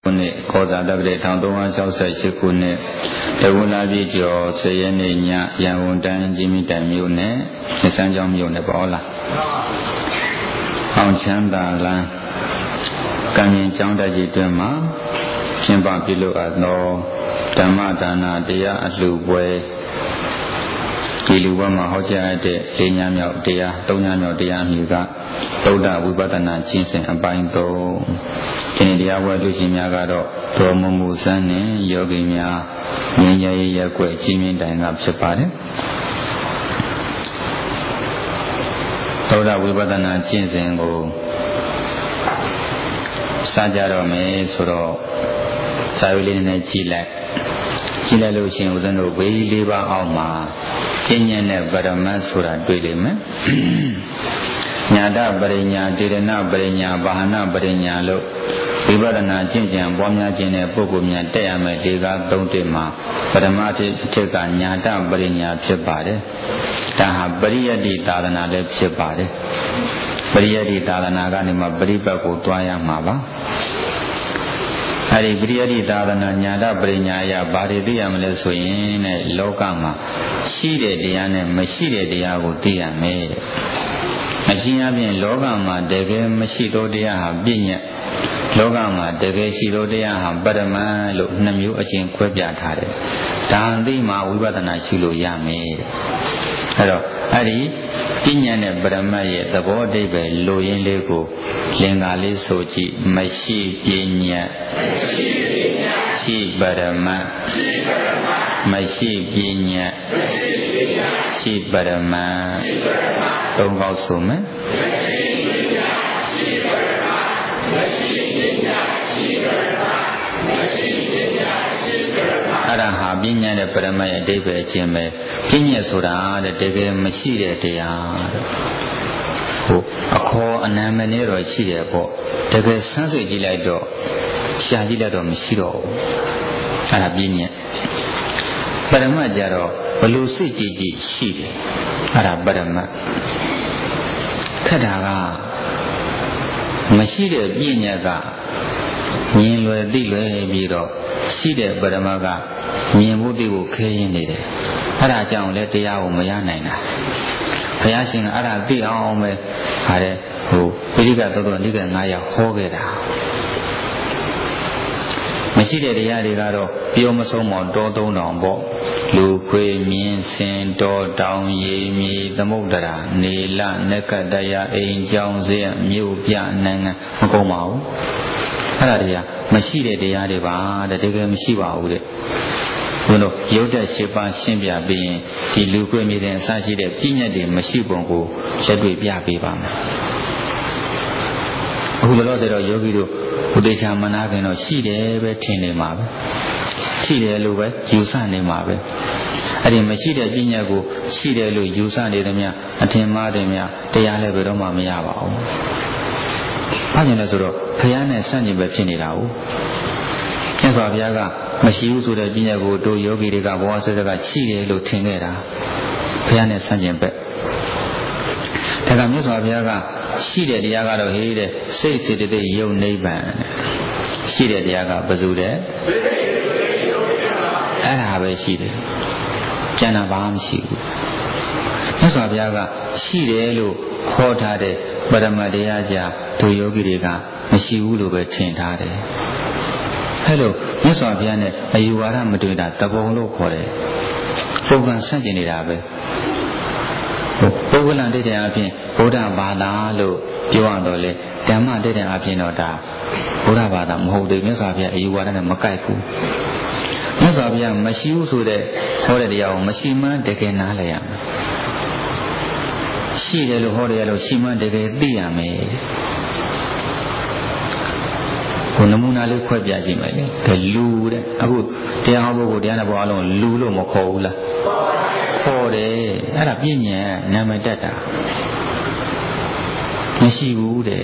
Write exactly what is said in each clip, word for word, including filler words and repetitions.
နေ့ကောဇာတက္ကရာတစ်သုံး၆၈ခုနှစ်တဝလပြည့်ကျော်ဆယ်ရက်နေ့ညရန်ကုန်တိုင်းကြီးမြင့်တိုင်မြို့နယ်မြစမ်းကျောင်းမြို့နယ်ပေါ့လားအောင်ချမ်းသာလမ်းကံမြင့်ကျောင်းတိုက်ကြီးတွင်မှာကျင်းပပြုလုပ်အပ်သောဓမ္မဒါနတရားအလှူပွဲဒီလူဘဝမှာဟောကြားတဲ့လေးညမြောက်တရားသုံးညမြောက်တရားမျိုးကသုဒ္ဓဝိပဿနာကျင့်စဉ်အပိုင်းသုံးဒီနေ့တရားပွဲလူရှင်များကတော့ဒေါ်မမူစန်းနဲ့ယောဂီများဉာဏ်ရည်ရက်ွယ်ကြီးမြင့်တိုင်ကဖြစ်ပါတယ်သုဒ္ဓဝိပဿနာကျင့်စဉ်ကိုစကြတော့မယ်ဆိုတော့စာရွက်လေးနဲ့ကြည့်လိုက်ကြည့်လိုက်လို့ရှိရင်ဦးဇင်းတို့ဝေကြီးလေးပါးအောက်မှာကျင့်ဉာဏ်နဲ့ပရမတ်ဆိုတာတွေ့လိမ့်မယ်ညာတပရိညာတေရဏပရိညာဘာဟနာပရိညာလို့ဝိပဿနာကျင့်ကြံပွားများခြင်းတဲ့ပုဂ္ဂိုလ်များတက်ရမယ်ဒီကားသုံးတစ်မှာပရမတ်အထက်ကညာတပရိညာဖြစ်ပါတယ်ဒါဟာပရိယတ္တိသာသနာလည်းဖြစ်ပါတယ်ပရိယတ္တိသာသနာကနေမှပရိပတ်ကိုတွားရမှာပါအဲဒီပရိယတ္တိသာသနာညာတပရိညာယဘာတွေသိရမလဲဆိုရင်တဲ့လောကမှာရှိတဲ့တရားနဲ့မရှိတဲ့တရားကိုသိရမယ်တဲ့အချင်းအပြင်လောကမှာတကယ်မရှိသောတရားဟာပြည့်ညက်လောကမှာတကယ်ရှိသောတရားဟာပရမတ်လို့နှစ်မျိုးအချင်းခွဲပြထားတယ်ဒါအသိမှဝိပဿနာရှိလို့ရမယ်အဲတော့အဲ့ဒီပြည့်ညက်တဲ့ပရမတ်ရဲ့သဘောအဓိပ္ပာယ်လိုရင်းလေးကိုလင်္ကာလေးဆိုကြည့်မရှိပြည့်ညက်ရှိပရမတ်မရှိပြည့်ညက်ရှိပရမတ်သုံးခေါက်ဆိုမယ်အဲ့ဒါဟာပြဉ္ညာတဲ့ပရမတ်ရဲ့အဓိပ္ပာယ်ချင်းပဲပြဉ္ညာဆိုတာတဲ့တကယ်မရှိတဲ့တရားတဲ့ဟိုအခေါ်အနာမနဲ့တော့ရှိတယ်ပေါ့တကယ်ဆန်းစစ်ကြည့်လိုက်တော့ရှာကြည့်လိုက်တော့မရှိတော့ဘူးအဲ့ဒါပြဉ္ညာပရမတ်ကြတော့ဘလို့စိတ်ကြည်ကြည်ရှိတယ်အဲ့ဒါပရမတ်ခက်တာကမရှိတဲ့ပြဉ္ညာကမြင်လွယ်သိလွယ်ပြီးတော့ရှိတဲ့ပရမတ်ကမြင်ဖို့သိဖို့ခဲရင်းနေတယ်အဲ့ဒါကြောင့်လည်းတရားကိုမရနိုင်တာဘုရားရှင်ကအဲ့ဒါသိအောင်ပဲဟာတဲ့ဟိုပိဋကတော်တော်နိကေငါးရာဟောခဲ့တာမရှိတဲ့တရားတွေကတော့ပြောမဆုံးမောင်တောသုံးတောင်ပေါ့လူခွေမြင်းစင်တောတောင်ရေမြေသမုဒ္ဒရာနေလနက္ခတယအိမ်ကြောင်းစရမြို့ပြနိုင်ငံမကုန်ပါဘူးအဲ့ဒါတွေကမရှိတဲ့တရားတွေပါတဲ့တကယ်မရှိပါဘူးတဲ့ဘုန်းတော်ရုပ်တက်၈ပါးရှင်းပြပြီးရင်ဒီလူခွေမြေတဲ့အစရှိတဲ့ပြည့်ညတ်တွေမရှိပုံကိုလက်တွေ့ပြပေးပါမယ်အခုလောလောဆယ်တော့ယောဂီတို့ဘုဒ္ဓချာမနာခင်တော့ရှိတယ်ပဲထင်နေမှာပဲရှိတယ်လို့ပဲယူဆနေမှာပဲအဲ့ဒီမရှိတဲ့ပြဉ္ညာကိုရှိတယ်လို့ယူဆနေတယ်များအထင်မှားတယ်များတရားလည်းဘယ်တော့မှမရပါဘူး။ဘာကြောင့်လဲဆိုတော့ဘုရားနဲ့ဆန့်ကျင်ပဲဖြစ်နေတာ哦။မြတ်စွာဘုရားကမရှိဘူးဆိုတဲ့ပြဉ္ညာကိုတို့ယောဂီတွေကဘဝဆက်ဆက်ကရှိတယ်လို့ထင်ခဲ့တာဘုရားနဲ့ဆန့်ကျင်ပဲ။ဒါကမြတ်စွာဘုရားကရှိတဲ့တရားကတော့ဟေးတဲ့စိတ်စေတသိက်ယုံနိဗ္ဗာန်ရှိတဲ့တရားကဘယ်သူတဲ့အဲ့ဒါပဲရှိတယ်ကျန်တာဘာမှမရှိဘူးမြတ်စွာဘုရားကရှိတယ်လို့ခေါ်ထားတဲ့ပရမတ်တရားကြတို့ယောဂီတွေကမရှိဘူးလို့ပဲထင်ထားတယ်အဲ့လိုမြတ်စွာဘုရားနဲ့အယူဝါဒမတွေ့တာတပုံလို့ခေါ်တယ်ပုံကဆန့်ကျင်နေတာပဲပုဂ္ဂလန်တိတဲ့အပြင်ဗုဒ္ဓဘာသာလို့ပြောရတော့လေဓမ္မတိတဲ့အပြင်တော့ဒါဗုဒ္ဓဘာသာမဟုတ်သေးမြတ်စွာဘုရားအယူဝါဒနဲ့မကိုက်ဘူးမြတ်စွာဘုရားမရှိဘူးဆိုတဲ့ဟောတဲ့တရားကိုမရှိမှန်းတကယ်နားလည်ရမယ်ရှိတယ်လို့ဟောတယ်လို့ရှိမှန်းတကယ်သိရမယ်ကိုနမူနာလေးခွဲပြကြည့်မယ်လေဒါလူတဲ့အခုတရားဟောဖို့တရားနဲ့ပေါ်အလုံးလူလို့မခေါ်ဘူးလားခေါ်တယ်အဲ့ဒါပြဉ္ညာနာမည်တက်တာမရှိဘူးတဲ့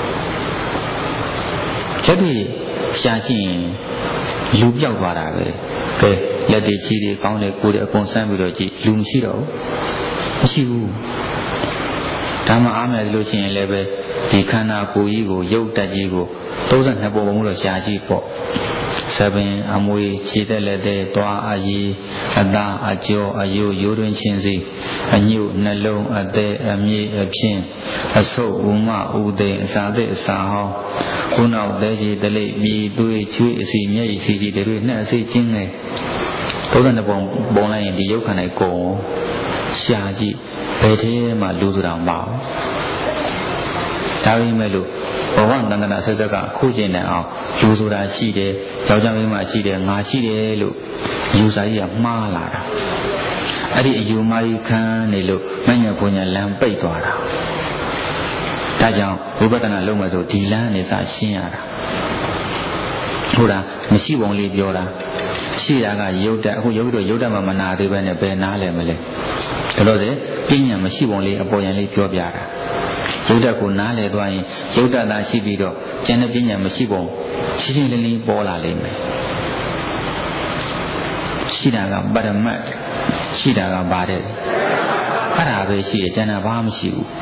ချက်ပြီးရှားချင်းလူပြောက်သွားတာပဲကဲလက်တွေချီတွေကောင်းတယ်ကိုယ်တွေအကုန်ဆန်းပြီးတော့ကြည့်လူမရှိတော့ဘူးမရှိဘူးဒါမှအားမယ်လို့ချင်းရင်လည်းပဲဒီခန္ဓာကိုယ်ကြီးကိုရုပ်တက်ကြီးကိုသုံးဆနှစ်ပုံပုံလို့ရှားကြည့်ပေါ့ဆပင်အမွေခြေသက်လက်တဲ့သွားအရည်အသားအကျော်အယိုးရိုးတွင်ချင်းစီအညုနှလုံးအသက်အမြင့်အဖြင့်အဆုပ်ဥမဥသိအစာသက်အစာဟောင်းခုနောက်သေးကြီးတလိပ်မြေသွေးချွေးအစီမျက်ရည်စီကြီးတွေနှက်အစိချင်းငယ်သုံးဆနှစ်ပုံပုံလိုက်ရင်ဒီရုပ်ခန္ဓာကိုယ်ရှားကြည့်ဘယ်ထဲမှာလူဆိုတာမပါဒါပေမဲ့လို့ဘဝတန်တနာဆက်ဆက်ကခုကျင်နေအောင်လူဆိုတာရှိတယ်ယောက်ျားမိန်းမရှိတယ်ငါရှိတယ်လို့ယူဆကြီးကမှားလာတာအဲ့ဒီအယူမှားကြီးခံနေလို့မညံပူညာလမ်းပိတ်သွားတာဒါကြောင့်ဝိပဿနာလုပ်မှဆိုဒီလမ်းနဲ့စရှင်းရတာဟုတ်လားမရှိပုံလေးပြောတာရှိတာကရုပ်တက်အခုရုပ်တို့ရုပ်တက်မှမနာသေးပဲနဲ့ဘယ်နားလဲမလဲဒါလို့လေပညာမရှိပုံလေးအပေါ်ယံလေးပြောပြတာရုပ်တက်ကိုနားလည်သွားရင်ရုပ်တက်သာရှိပြီးတော့ကျန်တဲ့ပညာမရှိပုံရှင်းရှင်းလင်းလင်းပေါ်လာလိမ့်မယ်ရှိတာကပရမတ်ရှိတာကဘာတဲ့အဲ့ဒါပဲရှိတယ်ကျန်တာဘာမှမရှိဘူး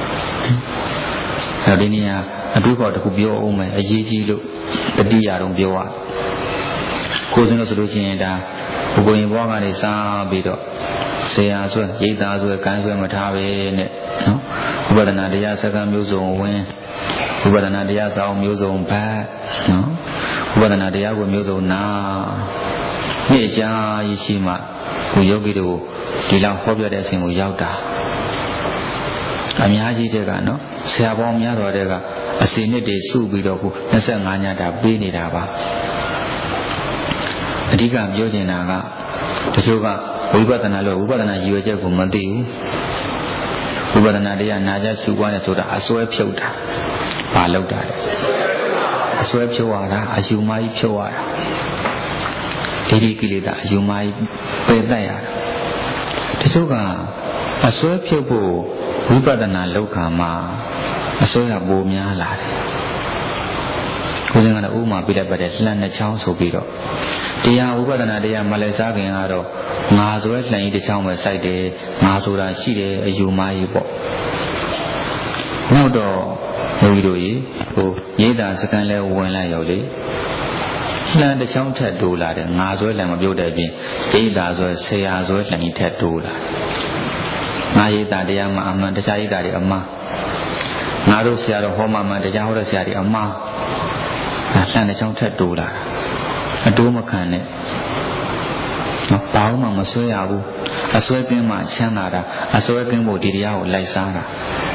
အဲ့ဒီနေရာအတူကောတခုပြောအောင်မယ်အရေးကြီးလို့တတိယတော့ပြောရကိုယ်စင်းလို့ဆိုလို့ရှိရင်ဒါဘုံရင်ဘွားကနေစားပြီးတော့ဆရာဆွဲရိတ်သားဆွဲကန်းဆွဲမထားပဲနဲ့နော်ဝိပဿနာတရားစကားမျိုးစုံဝင်ဝိပဿနာတရားစာအုပ်မျိုးစုံဖတ်နော်ဝိပဿနာတရားကိုမျိုးစုံနာနေ့အကြာကြီးရှိမှကိုယောဂီတို့ဒီလောက်ဟောပြတဲ့အစဉ်ကိုရောက်တာအများကြီးတဲ့ကနော်ဆရာပေါင်းများတော်တဲ့ကအစီနှစ်တွေစုပြီးတော့ခု၂၅ညတာပေးနေတာပါအဓိကပြောချင်တာကတချို့ကဝိပဿနာလို့ဝိပဿနာရည်ရွယ်ချက်ကိုမသိဘူးဝိပဿနာတရားနာကြရှုပွားနေဆိုတာအစွဲဖြုတ်တာဘာလောက်တာလဲအစွဲဖြုတ်ရတာအယူမကြီးဖြုတ်ရတာဒိဋ္ဌိကိလေသာအယူမကြီးပယ်တတ်ရတာတချို့ကအစွဲဖြုတ်ဖို့ဝိပဿနာလောက်ခါမှာအစွဲကပိုများလာတယ်ကိုယ်စင်ကတော့ဥမာပြလိုက်ပါတယ်လှမ်းနှစ်ချောင်းဆိုပြီးတော့တရားဝိပဿနာတရားမလဲစားခင်ကတော့ငါဆိုရဲလှန်ကြီးတစ်ချောင်းပဲစိုက်တယ်ငါဆိုတာရှိတယ်အယူမကြီးပေါ့နောက်တော့ဘုန်းကြီးတို့ရေဟိုရေးတာစကန်လဲဝင်လိုက်ရောက်လေလှန်တစ်ချောင်းထက်တိုးလာတယ်ငါဆိုရဲလှန်မပြုတ်တဲ့အပြင်ရေးတာဆိုရဲဆရာဆိုရဲလှန်ကြီးထက်တိုးလာငါရေးတာတရားမှအမှန်တခြားရေးတာတွေအမှားငါတို့ဆရာတော်ဟောမှမှန်တရားဟောတဲ့ဆရာတွေအမှားလှန်တစ်ချောင်းထက်တိုးလာတာအတိုးမခံနဲ့နော်ဘာမှမဆွဲရဘူးအဆွဲကင်းမှချမ်းသာတာအဆွဲကင်းဖို့ဒီတရားကိုလိုက်စားတာ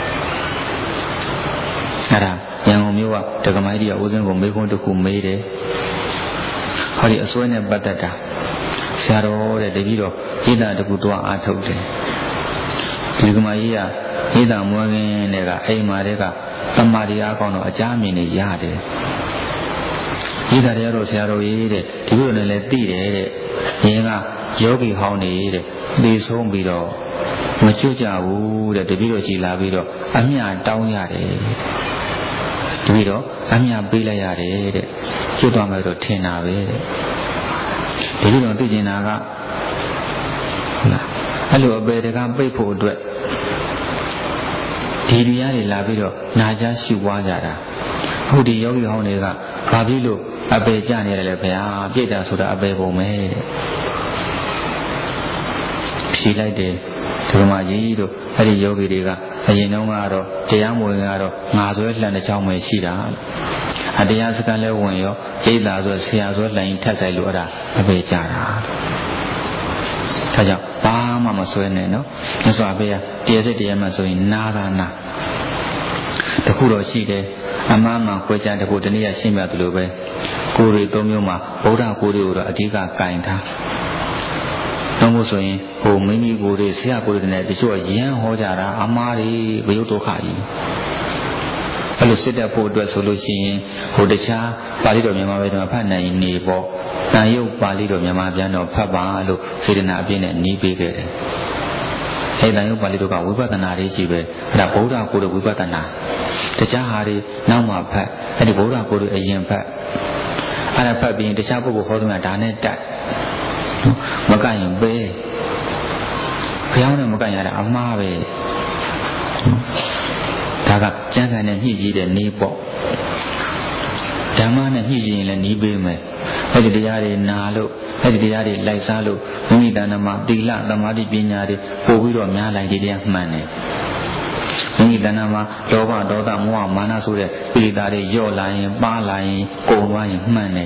အဲ့ဒါရန်ကုန်မြို့ကဒကမိုင်းကြီးကဦးစင်းကိုမေးခွန်းတစ်ခုမေးတယ်ဟောဒီအဆွဲနဲ့ပတ်သက်တာဆရာတော်တဲ့တပည့်တော်ဣဒ္ဓတကူသွားအားထုတ်တယ်ဒီဒကမိုင်းကြီးကဣဒ္ဓမွေးခင်းတဲ့ကအိမ်မာတဲ့ကတမာရီအားကောင်းတော့အကြမ်းမြင်နေရတယ်ဒီကတရားတော်ဆရာတော်ကြီးတဲ့ဒီလိုနဲ့လည်းသိတယ်တဲ့ရင်းကယောဂီဟောင်းနေတဲ့သိဆုံးပြီးတော့မကျွတ်ကြဘူးတဲ့တပည့်တော်ကြီးလာပြီးတော့အမြတောင်းရတယ်တပည့်တော်အမြပေးလိုက်ရတယ်တဲ့ကျွတ်သွားမယ်တော့ထင်တာပဲတဲ့တပည့်တော်သိကျင်တာကဟုတ်လားအဲ့လိုအပေတကပိတ်ဖို့အတွက်ဒီတရားတွေလာပြီးတော့နာကြရှုပွားကြတာဟုတ်ဒီယောဂီဟောင်းတွေကဘာဖြစ်လို့အပေကြနေတယ်လေဗျာပြိတ္တာဆိုတာအပေပုံပဲဖြေလိုက်တယ်ဒီမှာကြီးတို့အဲ့ဒီယောဂီတွေကအရင်တုန်းကတော့တရားမဝင်ကတော့ငါဆွဲလှန်တဲ့ချောင်းပဲရှိတာအတရားစကားလဲဝင်ရောပြိတ္တာဆိုဆရာဆွဲလှန်ထက်ဆိုင်လို့အဲ့ဒါအပေကြတာဒါကြောင့်ဘာမှမဆွဲနဲ့နော်မြတ်စွာဘုရားတရားစစ်တရားမှဆိုရင်နာတာနာတခုတော့ရှိတယ်အမှန်မှန်ခွဲခြားတခုတနည်းရှင်းပြသလိုပဲကိုယ်တွေသုံးမျိုးမှာဗုဒ္ဓကိုယ်တွေကိုတော့အဓိကကင်ထားတော့မို့ဆိုရင်ဟိုမိမိကိုယ်တွေဆရာကိုယ်တွေနဲ့တချို့ရမ်းဟောကြတာအမှားတွေဘယုတ်ဒုက္ခကြီးအဲ့လိုစစ်တတ်ဖို့အတွက်ဆိုလို့ရှိရင်ဟိုတခြားပါဠိတော်မြန်မာပြည်မှာဖတ်နိုင်နေပေါ့တန်ရုပ်ပါဠိတော်မြန်မာပြန်တော့ဖတ်ပါလို့စေတနာအပြည့်နဲ့နီးပေးခဲ့တယ်အဲ့တန်ရုပ်ပါဠိတော်ကဝိပဿနာလေးကြီးပဲအဲ့ဒါဗုဒ္ဓကိုယ်တော်ဝိပဿနာတခြားဟာတွေနောက်မှဖတ်အဲ့ဒီဗုဒ္ဓကိုယ်တော်အရင်ဖတ်အဲ့ဒါဖတ်ပြီးတခြားပုဂ္ဂိုလ်ဟောတယ်မှာဒါနဲ့တက်မကရင်ပေးဘုရားနဲ့မကရင်ရတာအမှားပဲဒါကကျမ်းဂန်နဲ့ညှိကြီးတဲ့နေပေါ့ဓမ္မနဲ့ညှိရင်လည်းနီးပေးမယ်အဲ့ဒီတရားတွေနာလို့အဲ့ဒီတရားတွေလိုက်စားလို့မိမိတဏ္ဍမှာသီလသမာဓိပညာတွေပို့ပြီးတော့များလိုက်ဒီတရားမှန်တယ်မိမိတဏ္ဍမှာလောဘဒေါသမောဟမာနဆိုတဲ့ကိလေသာတွေညော့လာရင်ပါလာရင်ကုန်သွားရင်မှန်တယ်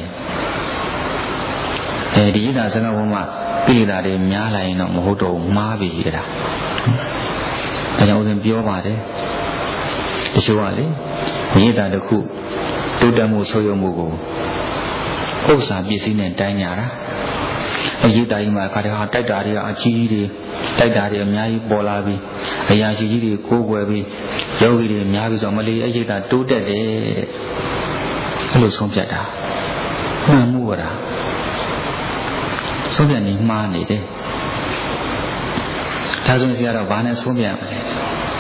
အဲဒီဣဒ္ဓစကားဘုံမှာကိလေသာတွေများလာရင်တော့မဟုတ်တော့မှားပြီအဲ့ဒါဒါကြောင့်ဦးဇင်းပြောပါတယ်တချို့ကလေဣဒ္ဓတစ်ခုတိုးတက်မှုဆိုးရုံမှုကိုဥစ္စာပစ္စည်းနဲ့တိုင်းညာတာအရေးတိုင်းမှာခါတည်းဟာတိုက်တာတွေကအကြီးကြီးတွေတိုက်တာတွေအများကြီးပေါ်လာပြီးအရာရှိကြီးတွေကိုးကွယ်ပြီးယောဂီတွေအများကြီးဆိုမလေးအရေးတာတိုးတက်တယ်အဲ့လိုဆုံးဖြတ်တာမှန်မှုရတာဆုံးဖြတ်နေမှားနေတယ်ဒါဆိုရင်ဆရာတော်ဘာနဲ့ဆုံးဖြတ်မလဲ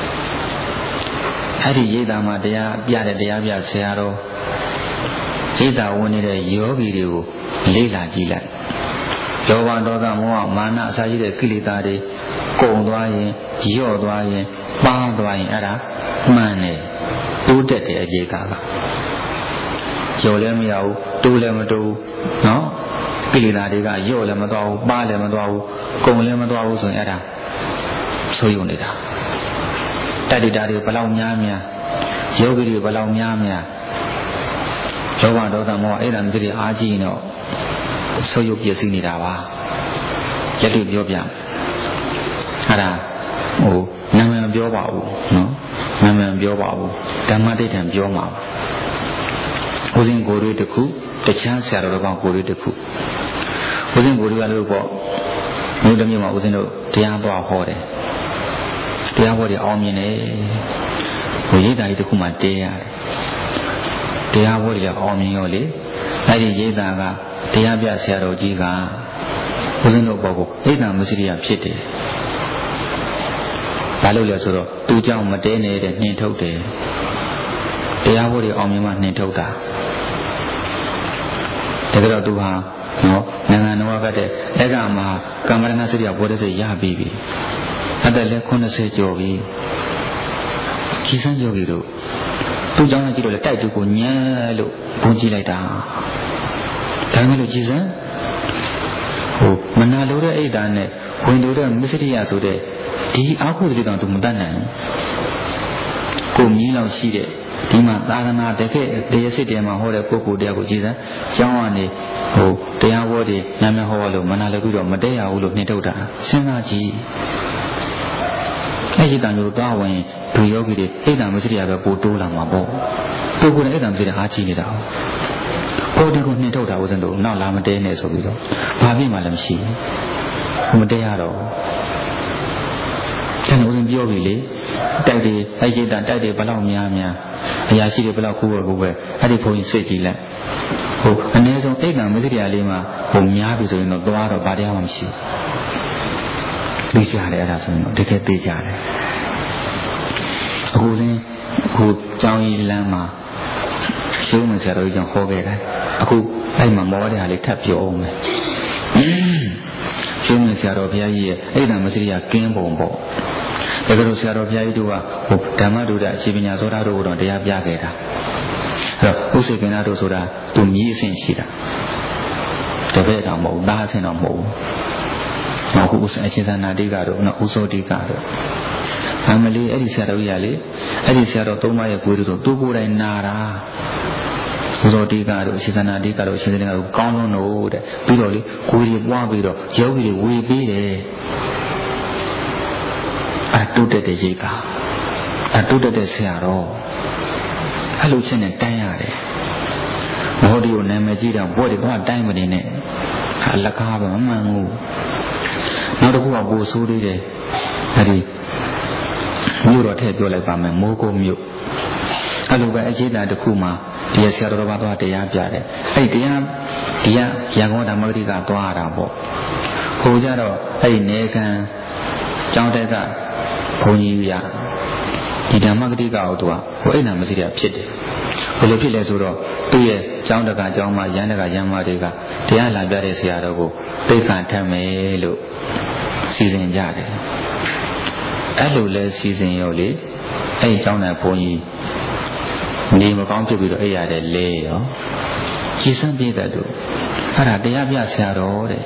အဲ့ဒီရေးတာမှာတရားပြတဲ့တရားပြဆရာတော်ရေးတာဝင်နေတဲ့ယောဂီတွေကိုလေ့လာကြည့်လိုက်လောဘဒေါသမောဟမာနအစရှိတဲ့ကိလေသာတွေကုန်သွားရင်ညော့သွားရင်ပါးသွားရင်အဲ့ဒါမှန်တယ်တိုးတက်တယ်အရေးကကကျော်လည်းမရဘူးတိုးလည်းမတိုးနော်ကိလေသာတွေကညော့လည်းမသွားဘူးပါးလည်းမသွားဘူးကုန်လည်းမသွားဘူးဆိုရင်အဲ့ဒါဆိုးရုံနေတာတတ္တိတာတွေဘလောက်များများယောဂီတွေဘလောက်များများလောဘဒေါသမောဟအဲ့ဒါမျိုးတွေအားကြီးရင်တော့ဆုပ်ယုပ်ပြည့်စည်နေတာပါရက်တွေ့ပြောပြအဲ့ဒါဟိုနာမည်မပြောပါဘူးနော်နာမည်မပြောပါဘူးဓမ္မတိဋ္ဌံပြောမှာပါဦးဇင်းကိုယ်တွေတစ်ခုတခြားဆရာတော်တော်ကောင်းကိုယ်တွေတစ်ခုဦးဇင်းကိုယ်တွေကလို့ပေါ့မြို့တစ်မြို့မှာဦးဇင်းတို့တရားသွားဟောတယ်တရားဟောတယ်အောင်မြင်တယ်ဟိုရိတ်တာကြီးတစ်ခုမှတဲရတယ်တရားဟောတယ်အောင်မြင်ရောလေအဲ့ဒီရိတ်တာကတရားပြဆရာတော်ကြီးကဦးဇင်းတို့ဘောကိုဣဒ္ဓမစ္စရိယဖြစ်တယ်ဘာလို့လဲဆိုတော့သူကြောင့်မတဲနေတဲ့နှင်ထုတ်တယ်တရားဟောတယ်အောင်မြင်မှနှင်ထုတ်တာတကယ်တော့သူဟာနော်နိုင်ငံတော်ကတဲ့အဲ့ကမှာကမ္မရဏစရိယဘောဓစိတ်ရပြီးပြီအသက်လည်းခုနှစ်ဆယ်ကျော်ပြီကြီးစံယောဂီတို့သူ့ကြောင့်ကြည့်လို့လေတိုက်တူကိုညံလို့ဘုန်းကြည့်လိုက်တာဒါမှမဟုတ်ကြည်စံဟိုမနာလိုတဲ့အိတ်ဓာတ်နဲ့ဝင်လိုတဲ့မစ္စရိယဆိုတဲ့ဒီအာဟုတိကောင်သူမတတ်နိုင်ကိုမြည်လောက်ရှိတဲ့ဒီမှာသာသနာတကယ်တရားစစ်တယ်မှာဟောတဲ့ပုဂ္ဂိုလ်တရားကိုကြည်စံကျောင်းကနေဟိုတရားဟောတယ်နာမည်ဟောလို့မနာလိုပြီးတော့မတည့်ရဘူးလို့နှိမ့်ထုတ်တာစဉ်းစားကြည့်အဲ့ဒီတန်လို့သွားဝင်ဒုယောဂီတွေအိတ်ဓာတ်မစ္စရိယပဲပို့တိုးလာမှာပေါ့သူကလည်းအိတ်ဓာတ်မစ္စရိယအားကြီးနေတာဟောဒီကိုနှင်ထုတ်တာဦးဇင်းတို့နောက်လာမတဲနဲ့ဆိုပြီးတော့ဘာဖြစ်မှလည်းမရှိဘူးမတဲရတော့ကျွန်တော်ဦးဇင်းပြောပြီလေတိုက်တယ်အဲ့ဒီတတိုက်တယ်ဘလောက်များများအရာရှိတွေဘလောက်ကိုယ်ကိုယ်ပဲအဲ့ဒီဘုန်းကြီးစိတ်ကြည့်လိုက်ဟိုအနည်းဆုံးအိတ်ကံမစ္စရိယလေးမှာဟိုများပြီဆိုရင်တော့သွားတော့ဘာတရားမှမရှိဘူးသိကြတယ်အဲ့ဒါဆိုရင်တော့တကယ်သိကြတယ်အခုဦးဇင်းဟိုကျောင်းကြီးလမ်းမှာရှုံးမယ်ဆရာတော်ကြီးကြောင့်ဟောခဲ့တယ်အခုအဲ့မှာမောတဲ့ဟာလေးထပ်ပြောအောင်မယ်ရှုံးမယ်ဆရာတော်ဘုရားကြီးရဲ့အိဒါမစရိယကင်းပုံပေါ့ဒါကြလို့ဆရာတော်ဘုရားကြီးတို့ကဟိုဓမ္မဒုဒအခြေပညာသောတာတို့ကိုတော့တရားပြခဲ့တာအဲ့တော့ဥစေကနာတို့ဆိုတာသူမြည်အဆင့်ရှိတာတပည့်တော်မဟုတ်သားအဆင့်တော့မဟုတ်ဘူးနောက်ခုဥစေအခြေသနာတိကတို့နောက်ဥစောတိကတို့အမလီအဲ့ဒီဆရာတော်ကြီးကလေအဲ့ဒီဆရာတော်သုံးပါးရဲ့ကိုယ်တို့သူကိုယ်တိုင်နာတာဥစောတိကတို့အခြေသနာတိကတို့အခြေသနာတို့ကောင်းလုံးတို့တဲ့ပြီးတော့လေကိုယ်ကြီးပွားပြီးတော့ယောဂီတွေဝေပေးတယ်အတုတ်တဲ့ရိတ်ကအတုတ်တဲ့ဆရာတော်အဲ့လိုချင်းနဲ့တန်းရတယ်မောဒီကိုနာမည်ကြီးတော့ဘွဲ့တွေတော့တိုင်းမနေနဲ့အလကားပဲမမှန်ဘူးနောက်တစ်ခုကပိုဆိုးသေးတယ်အဲ့ဒီမြို့တော်ထည့်ပြောလိုက်ပါမယ်မိုးကုတ်မြို့အဲ့လိုပဲအခြေခံတစ်ခုမှာဒီဆရာတော်ဘာသွားတရားပြတယ်အဲ့ဒီတရားဒီကရန်ကုန်ဓမ္မဂတိကသွားတာပေါ့ဟိုကြတော့အဲ့ဒီနေကံကျောင်းတက်ကဘုန်းကြီးရဒီဓမ္မဂတိကကိုသူကဟိုအိမ်နာမစီရဖြစ်တယ်ဘယ်လိုဖြစ်လဲဆိုတော့သူ့ရဲ့ကျောင်းတက်ကကျောင်းမရန်တက်ကရန်မတွေကတရားလာပြတဲ့ဆရာတော်ကိုသိက္ခာထမ်းမယ်လို့စီစဉ်ကြတယ်အဲ့လိုလဲစီစဉ်ရောလေအဲ့ဒီကျောင်းတဲ့ဘုန်းကြီးနေမကောင်းဖြစ်ပြီးတော့အိပ်ရတယ်လဲရောကြည်စမ်းပြည့်တဲ့တို့အဲ့ဒါတရားပြဆရာတော်တဲ့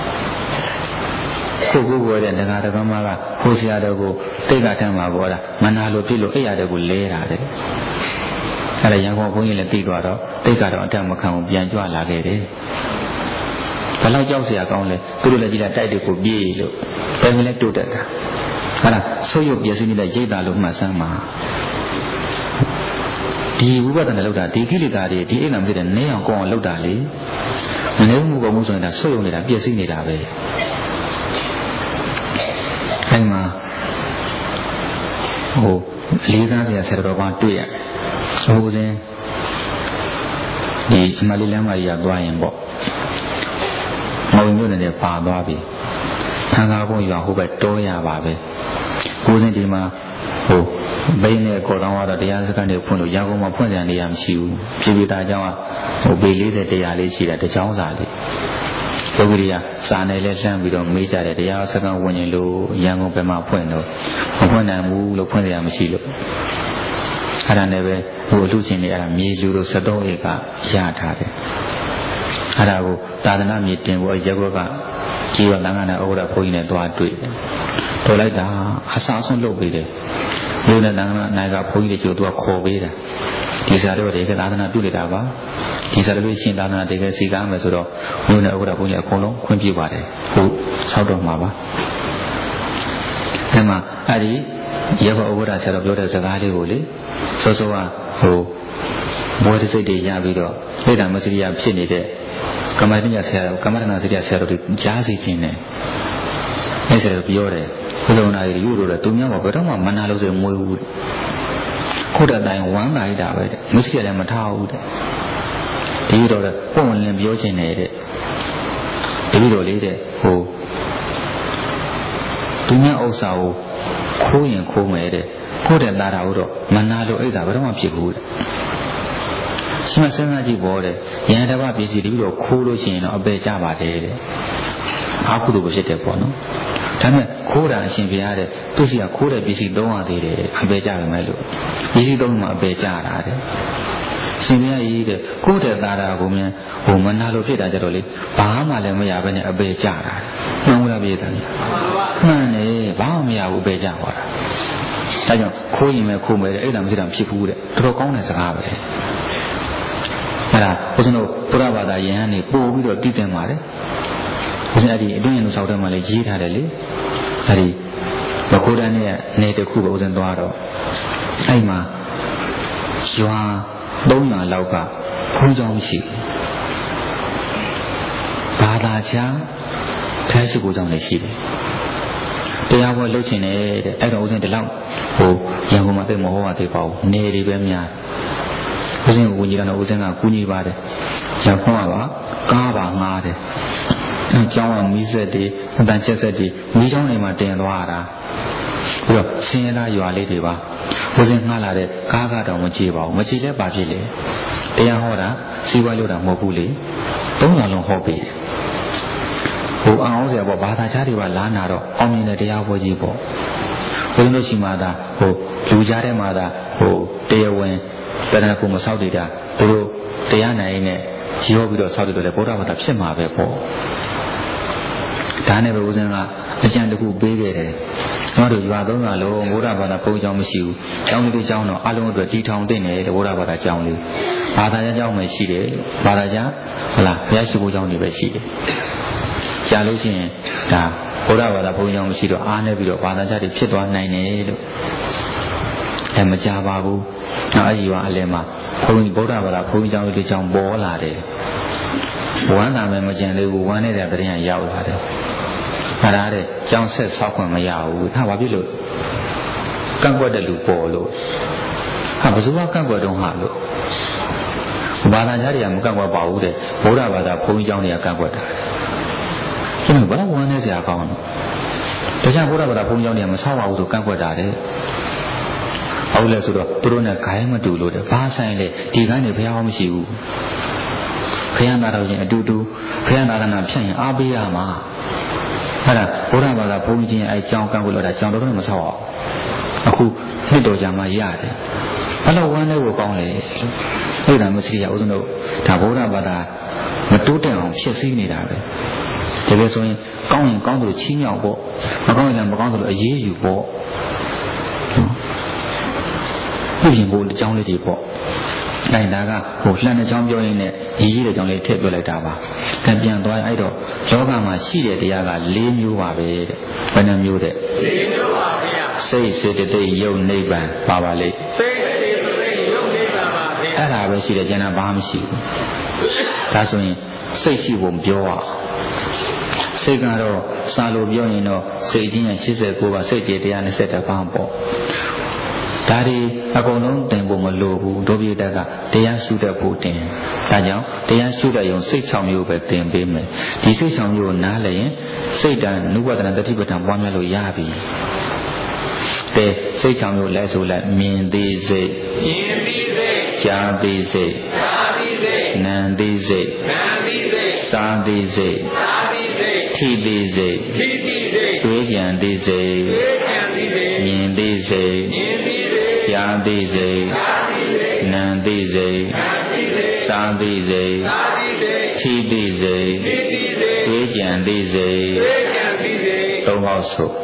ကိုကိုကိုတဲ့ငါတကမကဟိုဆရာတော်ကိုတိတ်ကထမ်းမှာပေါ်တာမနာလို့ဖြစ်လို့အိပ်ရတယ်ကိုလဲတာတဲ့အဲ့ဒါရန်ကုန်ဘုန်းကြီးလည်းသိသွားတော့တိတ်ကတော့အတတ်မခံဘူးပြန်ကြွလာခဲ့တယ်ဘယ်လောက်ကြောက်เสียကောင်းလဲသူတို့လည်းကြည့်လိုက်တိုက်တွေကိုပြေးလို့ဘယ်မလဲတိုးတက်တာဟာလားဆုပ်ယုပ်ပြည့်စည်နေတဲ့ရိတ်တာလို့မှတ်စမ်းပါဒီဝိပဿနာလောက်တာဒီကိလေသာတွေဒီအိမ်မှာဖြစ်တဲ့နည်းအောင်ကောင်းအောင်လောက်တာလေမနေမှုကောင်းမှုဆိုရင်ဒါဆုပ်ယုပ်နေတာပြည့်စည်နေတာပဲအဲမှာဟိုလေးစားစရာဆရာတော်ကတွေ့ရဟိုစဉ်ဒီအမလီလမ်းမကြီးကသွားရင်ပေါ့မောင်မျိုးနဲ့ပါသွားပြီခန်းကားဘုံရွာဟိုဘက်တောရပါပဲကိုစဉ်ဒီမှာဟိုဘိန်းနဲ့ကော်တောင်းကတော့တရားစခန်းတွေဖွင့်လို့ရန်ကုန်မှာဖွင့်ကြနေရမရှိဘူးပြည်ပြည်သားเจ้าကဟိုပေ၄၀တရားလေးရှိတာတချောင်းစာလေးပုဂ္ဂိုလ်ကစာနယ်လဲလှမ်းပြီးတော့မေးကြတယ်တရားစခန်းဝင်ရင်လို့ရန်ကုန်ဘက်မှာဖွင့်တော့မဖွင့်နိုင်ဘူးလို့ဖွင့်ရမရှိလို့အဲ့ဒါနဲ့ပဲဟိုလူချင်းတွေအဲ့ဒါမြေလူတို့စက်သုံးဧကရထားတယ်အဲ့ဒါကိုသာသနာမြေတင်ဖို့ရက်ကွက်ကကြီးရလမ်းကနဲ့ဩဝါဒဘုန်းကြီးနဲ့တွားတွေ့တယ်တော်လိုက်တာအဆအဆုံးလုပ်ပေးတယ်လူနဲ့လမ်းကနိုင်ကဘုန်းကြီးတွေကျိုးသူကခေါ်ပေးတာဒီစာတော်တွေကသာသနာပြုနေတာပါဒီစာတော်ရှင်သာသနာတွေကစီကားမယ်ဆိုတော့လူနဲ့ဩဝါဒဘုန်းကြီးအကုန်လုံးခွင့်ပြုပါတယ်ဟုတ်ဆောက်တော့မှာပါအဲ့မှာအဲ့ဒီရက်ကွက်ဩဝါဒဆရာတော်ပြောတဲ့စကားလေးကိုလေစောစောကဟိုဘဝတစိတ်တွေရပြီးတော့လေ့လာမစရိယဖြစ်နေတဲ့ကမ္မဋ္ဌာန်းဆရာတော်ကမ္မဋ္ဌာန်းစရိယဆရာတော်တွေကြားစီခြင်းနဲ့အဲ့ဆရာတော်ပြောတယ်ဘုလိုနာရီယူလို့တယ်သူများကဘယ်တော့မှမနာလို့ဆိုမွေးဘူးခုတည်းတိုင်းဝမ်းသာရတာပဲတဲ့မစရိယလည်းမထားဘူးတဲ့ဒီလိုတော့ပုံဝင်လင်းပြောခြင်းနဲ့တဲ့ဒီလိုလေးတဲ့ဟိုသူများဥစ္စာကိုခိုးရင်ခိုးမယ်တဲ့ခိုးတဲ့သားတာတော့မနာလို့အဲ့ဒါဘယ်တော့မှဖြစ်ဘူးတဲ့ရှင်းစဉ်းစားကြည့်ပေါ်တဲ့ယန္တဘပစ္စည်းတပြီးတော့ခိုးလို့ရှိရင်တော့အပေကြပါတယ်တဲ့အာဟုတုပဲဖြစ်တယ်ပေါ့နော်ဒါပေမဲ့ခိုးတာအရှင်ဘုရားတဲ့သူစီကခိုးတဲ့ပစ္စည်းသုံးရသေးတယ်အပေကြပါမယ်လို့ပစ္စည်းသုံးမှအပေကြတာတဲ့ရှင်ဘုရားကြီးတဲ့ကိုယ်တဲ့သားတာကိုမြန်ဟိုမနာလို့ဖြစ်တာကြတော့လေဘာမှလည်းမရဘဲနဲ့အပေကြတာနှောင်းလာပြေးတယ်မှန်တယ်ဘာမှမရဘူးအပေကြဟောတာဒါကြောင့်ခိုးရင်ပဲခိုးမယ်တဲ့အဲ့ဒါမရှိတာဖြစ်ဘူးတဲ့တော်တော်ကောင်းတဲ့စကားပဲအဲ့ဒါဘုရားတို့ဘုရားဘာသာယဟန်နေပို့ပြီးတော့တည်တင်ပါတယ်ဘုရားအဲ့ဒီအတွင်းရင်ဆောက်တဲ့မှာလည်းရေးထားတယ်လေအဲ့ဒီဘခိုးတန်းနဲ့နေတစ်ခုပဲဥစဉ်သွားတော့အဲ့မှာရွာသုံးရာလောက်ကဘုန်းကြောင်းရှိဘာသာချာဖျားရှိကိုကြောင်းလည်းရှိတယ်တရားပွဲလုပ်ချင်တယ်တဲ့အဲ့တော့ဥစဉ်ဒီလောက်ဟိုရန်ကုန်မှာသိမဟုတ်ပါသေးပါဘူးနေတွေပဲများဥစဉ်ကိုကြီးတော့ဥစဉ်ကကူညီပါတယ်ရန်ကုန်ကပါကားပါငားတယ်အကြောင်းကမီးဆက်တွေအတန်ချက်ဆက်တွေမီးချောင်းတွေမှာတင်သွားတာပြီးတော့ဆင်းရဲသားရွာလေးတွေပါဥစဉ်ငှားလာတဲ့ကားကတော့မကြည့်ပါဘူးမကြည့်လဲပါဖြစ်လေတရားဟောတာစီးပွားလို့တာမဟုတ်ဘူးလေသုံးလုံးလုံးဟောပြီးဟိုအောင်ဆရာပေါ့ဘာသာခြားတွေပါလာနာတော့အောင်မြင်တဲ့တရားပွဲကြီးပေါ့ဘုန်းကြီးရှိမှသာဟိုလူကြားထဲမှာသာဟိုတရားဝင်တဏှာကိုမဆောက်တည်တာသူတို့တရားနိုင်နဲ့ရောပြီးတော့ဆောက်တည်တော့လေဗုဒ္ဓဘာသာဖြစ်မှာပဲပေါ့ဒါနဲ့ပဲဦးဇင်းကအကြံတစ်ခုပေးခဲ့တယ်ကျွန်တော်တို့ရွာသုံးရွာလုံးဗုဒ္ဓဘာသာဘုန်းကြီးမရှိဘူးကျောင်းလေးကျောင်းတော့အလုံးအတွက်တီထောင်တင်တယ်ဗုဒ္ဓဘာသာကျောင်းလေးဘာသာကျောင်းပဲရှိတယ်ဘာသာကျောင်းဟလာဘုရားရှိခိုးကျောင်းတွေပဲရှိတယ်ကြာလို့ရှိရင်ဒါဘုရားဘာသာဘုန်းကြီးမရှိတော့အားနေပြီးတော့ဘာသာခြားတွေဖြစ်သွားနိုင်တယ်လို့အဲမကြပါဘူးနောက်အကြီးကအလဲမှာဘုန်းကြီးဗုဒ္ဓဘာသာဘုန်းကြီးကျောင်းတွေကျောင်းပေါ်လာတယ်ဝမ်းသာမယ်မကြံသေးဘူးဝမ်းနေတဲ့တရင်ရောက်လာတယ်အဲဒါတဲ့ကျောင်းဆက်ဆောက်ခွင့်မရဘူးဟာဘာဖြစ်လို့ကန့်ကွက်တဲ့လူပေါ်လို့ဟာဘယ်သူကကန့်ကွက်တော့ဟာလို့ဘာသာခြားတွေကမကန့်ကွက်ပါဘူးတဲ့ဗုဒ္ဓဘာသာဘုန်းကြီးကျောင်းတွေကကန့်ကွက်တာကျွန်တော်ဘာလို့ဝမ်းနေစရာကောင်းလဲတခြားဘုရားဘာသာဘုန်းကြီးတွေကမဆောက်ပါဘူးဆိုကန့်ကွက်တာတဲ့ဟုတ်လဲဆိုတော့သူတို့နဲ့ဂိုင်းမတူလို့တဲ့ဘာဆိုင်လဲဒီကန်းနေဘုရားမရှိဘူးဘုရားနာတော်ချင်းအတူတူဘုရားနာနာဖြတ်ရင်အားပေးရမှာအဲ့ဒါဘုရားဘာသာဘုန်းကြီးချင်းအဲကြောင်းကန့်ကွက်လို့တာကြောင်းတော်တော်မဆောက်အောင်အခုနှစ်တော်ကြာမှရတယ်ဘယ်လိုဝမ်းလဲကိုကောင်းလဲအဲ့ဒါမျိုးစီရအောင်ဆုံးတော့ဒါဗုဒ္ဓဘာသာမတိုးတက်အောင်ဖြစ်စည်းနေတာပဲဒါပဲဆိုရင်ကောင်းရင်ကောင်းလို့ချီးမြှောက်ပေါ့မကောင်းရင်လည်းမကောင်းလို့အေးအေးယူပေါ့ပြင်ဖို့အကြောင်းလေးတွေပေါ့တိုင်းဒါကဟိုလှမ်းတဲ့အကြောင်းပြောရင်းနဲ့ရည်ရည်တဲ့အကြောင်းလေးထည့်ပြောလိုက်တာပါကံပြန်သွားအဲ့တော့ယောဂမှာရှိတဲ့တရားက၄မျိုးပါပဲတဲ့ဘယ်နှမျိုးတဲ့၄မျိုးပါဗျာစိတ်စေတသိက်ယုတ်နိဗ္ဗာန်ပါပါလေစိတ်စေတသိက်ယုတ်နိဗ္ဗာန်ပါဗျာအဲ့ဒါပဲရှိတယ်ကျန်တာဘာမှမရှိဘူးဒါဆိုရင်စိတ်ရှိဖို့မပြောရစိတ်ကတော့စာလို့ပြောရင်တော့စိတ်ချင်းရ၈၉ပါးစိတ်ကြေတရား၂၁ပါးပေါ့ဒါတွေအကုန်လုံးတင်ဖို့မလိုဘူးဒုပိဋကတရားရှုတတ်ဖို့တင်ဒါကြောင့်တရားရှုတတ်ရုံစိတ်၆မျိုးပဲတင်ပေးမယ်ဒီစိတ်၆မျိုးကိုနားလည်ရင်စိတ်တန်နုပဒနာတတိပဋ္ဌာန်ပွားများလို့ရပြီတဲ့စိတ်၆မျိုးလဲဆိုလိုက်မြင်သိစိတ်မြင်သိစိတ်ကြားသိစိတ်ကြားသိစိတ်နာမ်သိစိတ်နာမ်သိစိတ်စားသိစိတ်စားသိစိတ်ထိသိစိတ်ထိသိစိတ်တွေးကြံသိစိတ်တွေးကြံသိစိတ်မြင်သိစိတ်မြင်သိကြားသိစိတ်နာမ်သိစိတ်စားသိစိတ်ထိသိစိတ်တွေးကြံသိစိတ်သုံးပေါက်ဆို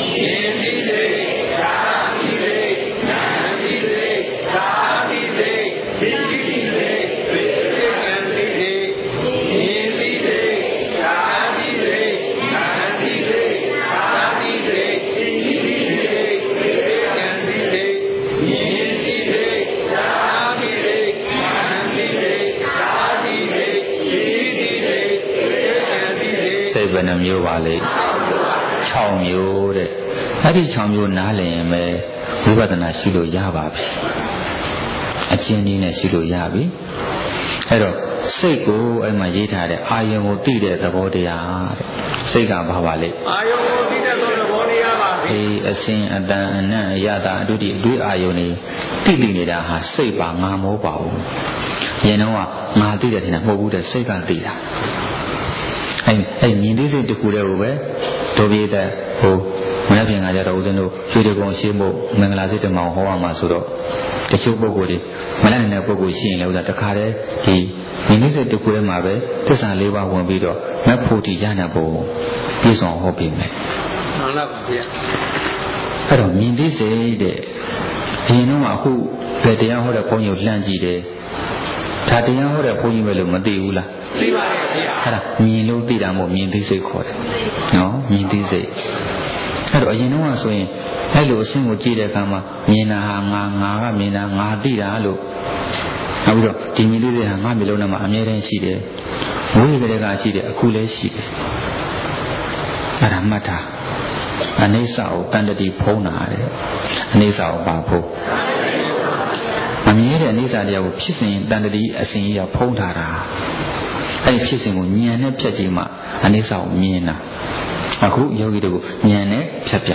ဘယ်နှမျိုးပါလဲ၆မျိုးတဲ့အဲ့ဒီ၆မျိုးနားလည်ရင်ပဲဝိပဿနာရှိလို့ရပါပြီအကျဉ်းနည်းနဲ့ရှိလို့ရပြီအဲ့တော့စိတ်ကိုအဲ့မှာရေးထားတဲ့အာယုံကိုသိတဲ့သဘောတရားတဲ့စိတ်ကဘာပါလဲအာယုံကိုသိတဲ့သဘောတရားပါပဲအေးအစဉ်အတန်အနံ့အရတာအတုတိအတွေ့အာယုံနေသိသိနေတာဟာစိတ်ပါငါမောပါဘူးရင်တော့ငါသိတယ်ထင်တာမဟုတ်ဘူးတဲ့စိတ်ကသိတာအဲ့အဲ့မြင်သိစိတ်တခုတည်းကိုပဲဒုပိဋကဟိုမနေ့ပြင်ကကြတော့ဦးဇင်းတို့ရွှေတကုံရှင်းဖို့မင်္ဂလာစိတ်တမောင်ဟောရမှာဆိုတော့တချို့ပုဂ္ဂိုလ်တွေမလန့်နေတဲ့ပုဂ္ဂိုလ်ရှိရင်လည်းဥစ္စာတခါတည်းဒီမြင်သိစိတ်တခုတည်းမှာပဲသစ္စာလေးပါးဝင်ပြီးတော့မက်ဖို့တိရနိုင်ဖို့ပြည့်စုံဟောပြီးမယ်မှန်လားပါဗျာအဲ့တော့မြင်သိစိတ်တဲ့ဒီတော့အခုဘယ်တရားဟောတဲ့ဘုန်းကြီးကိုလှမ်းကြည့်တယ်ဒါတရားဟောတဲ့ဘုန်းကြီးပဲလို့မသိဘူးလားသိပါရဲ့ဗျာအဲ့ဒါမြင်လို့သိတာမဟုတ်မြင်သိစိတ်ခေါ်တယ်နော်မြင်သိစိတ်အဲ့တော့အရင်တော့ဆိုရင်အဲ့လိုအဆင့်ကိုကြည့်တဲ့အခါမှာမြင်တာဟာငါငါကမြင်တာငါသိတာလို့နောက်ပြီးတော့ဒီမြင်သိစိတ်ဟာငါမျိုးလုံးထဲမှာအမြဲတမ်းရှိတယ်ဝိပရိကရှိတယ်အခုလည်းရှိတယ်အဲ့ဒါမှတ်တာအနိစ္စကိုတန်တတိဖုံးတာတဲ့အနိစ္စကိုပါဖို့မမြဲတဲ့အနိစ္စတရားကိုဖြစ်စဉ်တန်တတိအစဉ်ကြီးရောက်ဖုံးထားတာအဲ့ဒီဖြစ်စဉ်ကိုဉာဏ်နဲ့ဖြတ်ကြည့်မှအနိစ္စကိုမြင်တာအခုယောဂီတို့ဉာဏ်နဲ့ဖြတ်ပြ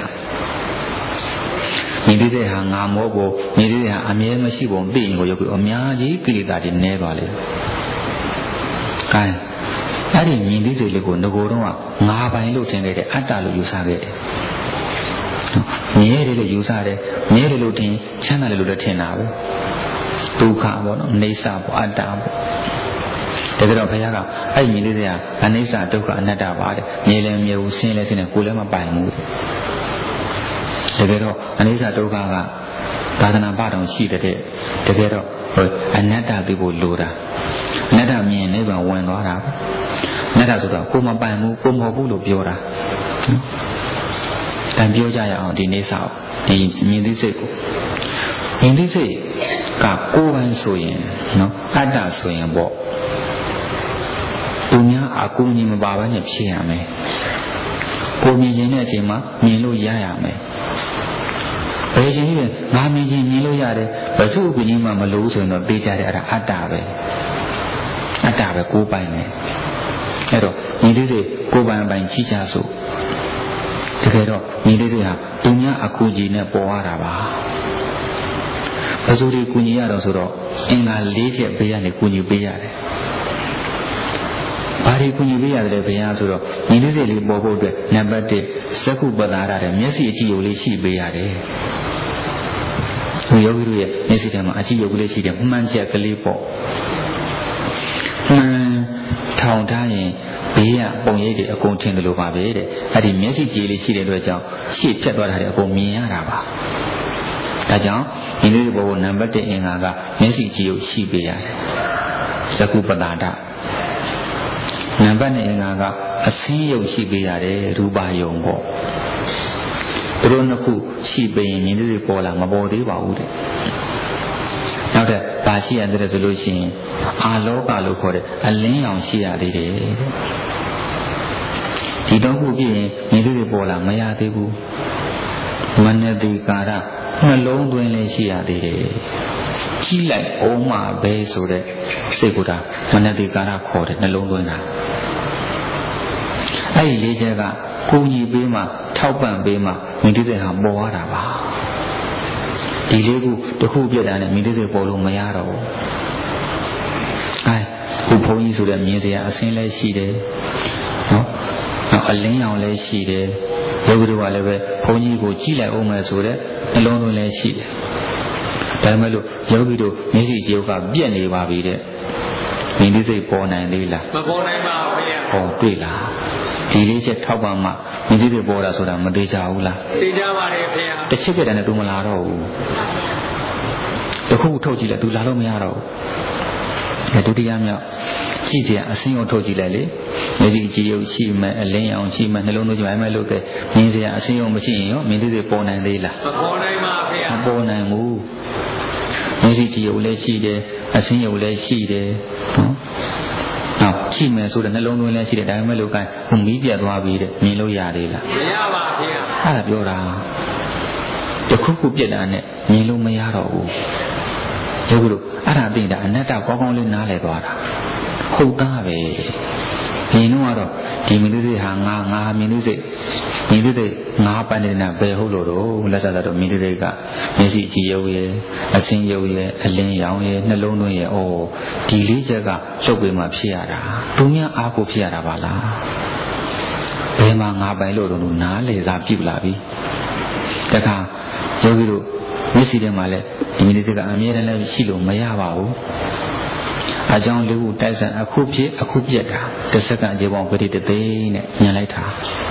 မြင်သိတဲ့ဟာငါမောဖို့မြင်သိတဲ့ဟာအမြဲမရှိပုံသိရင်ကိုယောဂီအများကြီးကိလေသာတွေနည်းသွားလေ။အဲအဲ့ဒီမြင်သိစိတ်လေးကိုငကိုယ်တော့ငါပိုင်လို့ထင်ခဲ့တယ်အတ္တလို့ယူဆခဲ့တယ်။မြဲတယ်လို့ယူဆတယ်မြဲတယ်လို့ထင်ချမ်းသာတယ်လို့လည်းထင်တာပဲ။ဒုက္ခပေါ့နော်နေဆာပေါ့အတ္တပေါ့တကယ်တော့ဘုရားကအဲ့ဒီမြင်သိစရာအနိစ္စဒုက္ခအနတ္တပါတဲ့မြင်လည်းမြင်ဘူးဆင်းလည်းဆင်းတယ်ကိုယ်လည်းမပိုင်ဘူးတကယ်တော့အနိစ္စဒုက္ခကသာသနာ့ဘာတောင်ရှိတဲ့တကယ်တော့ဟိုအနတ္တသိဖို့လိုတာအနတ္တမြင်နေပါဝင်သွားတာအနတ္တဆိုတော့ကိုယ်မပိုင်ဘူးကိုယ်မဟုတ်ဘူးလို့ပြောတာတန်ပြောကြရအောင်ဒီနေစာဒီမြင်သိစိတ်ကိုမြင်သိစိတ်ကကိုယ်ပိုင်ဆိုရင်နော်အတ္တဆိုရင်ပေါ့သူများအကူအညီမပါဘဲနဲ့ဖြစ်ရမယ်ကိုမြင်ခြင်းတဲ့အချိန်မှာမြင်လို့ရရမယ်ဘယ်ချိန်ကြီးလဲငါမြင်ခြင်းမြင်လို့ရတယ်ဘယ်သူ့အကူအညီမှမလိုဘူးဆိုရင်တော့ပေးကြတယ်အဲ့ဒါအတ္တပဲအတ္တပဲကိုယ်ပိုင်တယ်အဲ့တော့ညီလေးစိတ်ကိုယ်ပိုင်ပိုင်ကြည့်ကြစို့တကယ်တော့ညီလေးစိတ်ဟာသူများအကူအညီနဲ့ပေါ်ရတာပါဘယ်သူတွေကူညီရတော့ဆိုတော့အင်္ဂါ၄ချက်ပေးရနေကူညီပေးရတယ်ဘာတွေကူညီပေးရတယ်ဘုရားဆိုတော့ညီလေးစိတ်လေးပေါ်ဖို့အတွက်နံပါတ်၁စက္ခုပ္ပဒါရတဲ့မျက်စိအကြည့်ကိုလေးရှိပေးရတယ်သူယောဂီတို့ရဲ့မျက်စိထဲမှာအကြည့်ရုပ်ကလေးရှိတယ်မှန်ချက်ကလေးပေါ့မှန်ထောင်ထားရင်ဘေးကပုံရိပ်တွေအကုန်ထင်တယ်လို့ပါပဲတဲ့အဲ့ဒီမျက်စိကြည်လေးရှိတဲ့အတွက်ကြောင့်ရှေ့ဖြတ်သွားတာတွေအကုန်မြင်ရတာပါဒါကြောင့်ဒီလိုဘောနံပါတ်တစ်အင်္ဂါကမျက်စိကြည်ရုပ်ရှိပေးရတယ်သကုပတာဒနံပါတ်နှစ်အင်္ဂါကအစင်းရုပ်ရှိပေးရတယ်ရူပယုံပေါ့သူတို့နှစ်ခုရှိပေးရင်မြင်တွေ့ပေါ်လာမပေါ်သေးပါဘူးတဲ့နောက်တဲ့ဘာရှိရတဲ့ဆိုလို့ရှိရင်အာလောကလို့ခေါ်တဲ့အလင်းရောင်ရှိရသေးတယ်ဒီတော့ခုပြည့်ရင်မြင်တွေ့ပေါ်လာမရသေးဘူးမနတိကာရနှလုံးသွင်းလေးရှိရသေးတယ်ကြီးလိုက်အောင်မှာပဲဆိုတဲ့စိတ်ကူတာမနတိကာရခေါ်တဲ့နှလုံးသွင်းတာအဲ့ဒီလေးချက်ကကိုကြီးပေးမှထောက်ပံ့ပေးမှမြင်တွေ့တဲ့ဟာပေါ်ရတာပါဒီလေးခုတစ်ခုပြတ်တာနဲ့မြင်တွေ့တဲ့ပေါ်လို့မရတော့ဘူးအဲခုဘုန်းကြီးဆိုတဲ့မြင်စရာအစင်းလည်းရှိတယ်နော်နောက်အလင်းရောင်လည်းရှိတယ်ယောဂီတို့ကလည်းပဲဘုန်းကြီးကိုကြည့်လိုက်အောင်မယ်ဆိုတဲ့နှလုံးသွင်းလည်းရှိတယ်ဒါပေမဲ့လို့ယောဂီတို့မျက်စိကြည်ကပြက်နေပါပြီတဲ့မြင်တွေ့စိတ်ပေါ်နိုင်သေးလားမပေါ်နိုင်ပါဘူးခင်ဗျာဟောတွေ့လားဒီလေးချက်ထောက်ပံ့မှမြင်တွေ့ပေါ်တာဆိုတာမသေးကြဘူးလားသိကြပါတယ်ခင်ဗျာတစ်ချက်ပြတဲ့နဲ့ तू မလာတော့ဘူးတခုထုတ်ကြည့်လိုက် तू လာလို့မရတော့ဘူးဒုတိယမြောက်ကြည့်ကြအစင်းကိုထုတ်ကြည့်လိုက်လေမျက်စိကြည်ရုပ်ရှိမှအလင်းရောင်ရှိမှနှလုံးသွင်းကြိုင်မှလို့တဲ့မြင်စရာအစင်းရောမရှိရင်ရောမြင်တွေ့ပေါ်နိုင်သေးလားမပေါ်နိုင်ပါဗျာမပေါ်နိုင်ဘူးမျက်စိကြည်ရုပ်လည်းရှိတယ်အစင်းရုပ်လည်းရှိတယ်နော်နောက်ရှိမယ်ဆိုတဲ့နှလုံးသွင်းလည်းရှိတယ်ဒါပေမဲ့လို့ကဟိုမီးပြတ်သွားပြီတဲ့မြင်လို့ရသေးလားမရပါဗျာအဲ့ဒါပြောတာတခုခုပြတ်တာနဲ့မြင်လို့မရတော့ဘူးဒါကလို့အဲ့ဒါသိတာအနတ္တကောင်းကောင်းလေးနားလည်သွားတာဟုတ်သားပဲဒီနှုန်းကတော့ဒီမြင်တွေ့တဲ့ဟာငါငါမြင်တွေ့စိတ်မြင်တွေ့တဲ့ငါပန်းနေတာဘယ်ဟုတ်လို့တော့လက်ဆက်တော့မြင်တွေ့တဲ့ကမျက်စိကြည်ရုပ်ရဲ့အစင်းရုပ်ရဲ့အလင်းရောင်ရဲ့နှလုံးသွင်းရဲ့အော်ဒီလေးချက်ကလှုပ်ပေးမှဖြစ်ရတာသူများအားကိုဖြစ်ရတာပါလားဘယ်မှာငါပိုင်လို့တော့နားလေစားပြုတ်လာပြီတခါယောဂီတို့မျက်စိထဲမှာလည်းဒီမြင်တွေ့တဲ့အမြဲတမ်းလည်းရှိလို့မရပါဘူးအကြောင်းလေးခုတိုက်ဆိုင်အခုဖြစ်အခုပြက်တာတစ်စက္ကန့်အခြေပေါင်းပရိတသိန်းနဲ့မြင်လိုက်တာ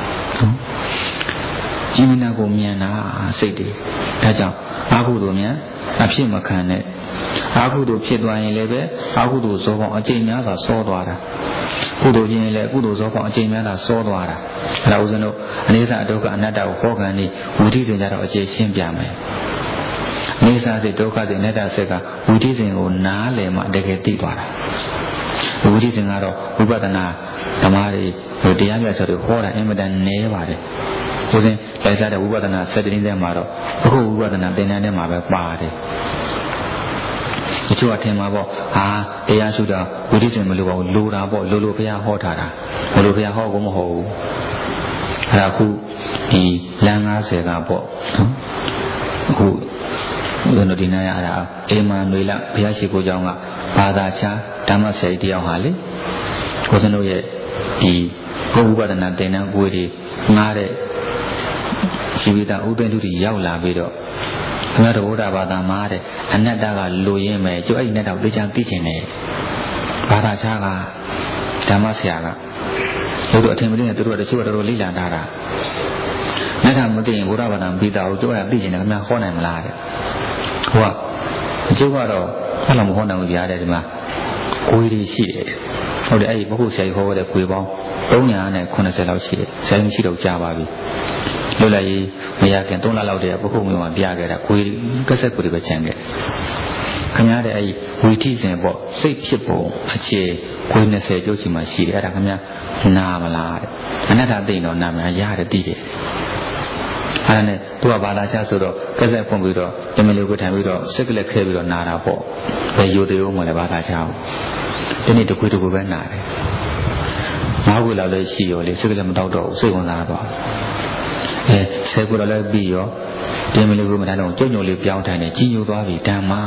ဒီမနာကိုမြင်တာစိတ်တွေဒါကြောင့်အာဟုတို့မြန်အဖြစ်မခံနဲ့အာဟုတို့ဖြစ်သွားရင်လည်းပဲအာဟုတို့ဇောပေါင်းအကျိန်များစွာစောသွားတာကုသိုလ်ချင်းလည်းကုသိုလ်ဇောပေါင်းအကျိန်များစွာစောသွားတာအဲဒါဥစဉ်တို့အနိစ္စအဒုက္ခအနတ္တကိုဟောကန်နေဝိသိစဉ်ကြတော့အခြေရှင်းပြမယ်နိစ္စစိတ်ဒုက္ခစိတ်အနတ္တစိတ်ကဝိသိစဉ်ကိုနားလည်မှတကယ်သိသွားတာဝိသိစဉ်ကတော့ဝိပဿနာဓမ္မတွေတရားပြဆိုတော့ဟောတာအင်မတန်နည်းပါတယ်ဥစဉ်လိုက်စားတဲ့ဝိပဿနာစက်တရင်းထဲမှာတော့အခုဝိပဿနာသင်တန်းထဲမှာပဲပါတယ်တချို့ကထင်မှာပေါ့ဟာတရားရှုတာဝိသိစဉ်မလိုပါဘူးလိုတာပေါ့လိုလိုဘုရားဟောထားတာမလိုဘုရားဟောကိုမဟုတ်ဘူးအဲ့ဒါအခုဒီလမ်း၅၀ကပေါ့နော်အခုဘယ်လိုဒီနာရတာအေမန်နွေလဘုရားရှိခိုးကြောင်းကဘာသာချဓမ္မဆရာကြီးတယောက်ဟာလေကိုစံတို့ရဲ့ဒီဘုဝိပဿနာသင်တန်းကိုယ်တွေငားတဲ့ရှိဝိတာဥပ္ပန္တုတွေရောက်လာပြီးတော့ဘုရားတော်ဘုရားဘာသာမှာတဲ့အနတ္တကလိုရင်းမယ်ကျိုးအဲ့ဒီနဲ့တော့သိချင်သိချင်တယ်ဘာသာချကဓမ္မဆရာကတို့တို့အထင်မသေးနဲ့တို့တို့တချို့ကတော်တော်လိလာတာတာနတ်ကမသိရင်ဘုရားဘာသာမပြီးတာကိုကျိုးကသိချင်တယ်ခင်ဗျာဟောနိုင်မလားတဲ့ဟိုကအကျိုးကတော့အဲ့လိုမဟောနိုင်ဘူးဗျာတဲ့ဒီမှာကိုယ်ကြီးရှိတယ်ဟုတ်တယ်အဲ့ဒီဘုခုဆရာကြီးဟောတဲ့ကိုယ်ပေါင်းသုံးရာနဲ့ခုနှစ်ဆယ်လောက်ရှိတယ်ဆရာကြီးရှိတော့ကြားပါပြီလွတ်လပ်ရေးမရခင်သုံးလလောက်တည်းဘုခုမျိုးမှာပြခဲ့တာကိုယ်ကက်ဆက်ကိုယ်တွေပဲချန်ခဲ့ခင်ဗျားတဲ့အဲ့ဒီဝီထိစဉ်ပေါ့စိတ်ဖြစ်ပုံအခြေကိုယ်နှစ်ဆယ်ကျုပ်ချီမှာရှိတယ်အဲ့ဒါခင်ဗျာနာမလားတဲ့အနတ္တသိတော့နာမရတယ်သိတယ်အဲ့ဒါနဲ့သူကဘာသာချဆိုတော့ကက်ဆက်ဖွင့်ပြီးတော့တမင်လေးကိုထိုင်ပြီးတော့စိတ်ကလေးခဲပြီးတော့နာတာပေါ့ဘယ်ယူသေးဦးမလဲဘာသာချအောင်ဒီနေ့တကူတကူပဲနာတယ်ငါးခုလောက်လည်းရှိရောလေစိတ်ကလေးမတောက်တော့ဘူးစိတ်ဝင်စားတော့အဲဆယ်ခုလောက်လည်းပြီးရောတမင်လေးကိုမထိုင်တော့ကြုံကြုံလေးပြောင်းထိုင်နေကြီးညိုသွားပြီဓမ္မ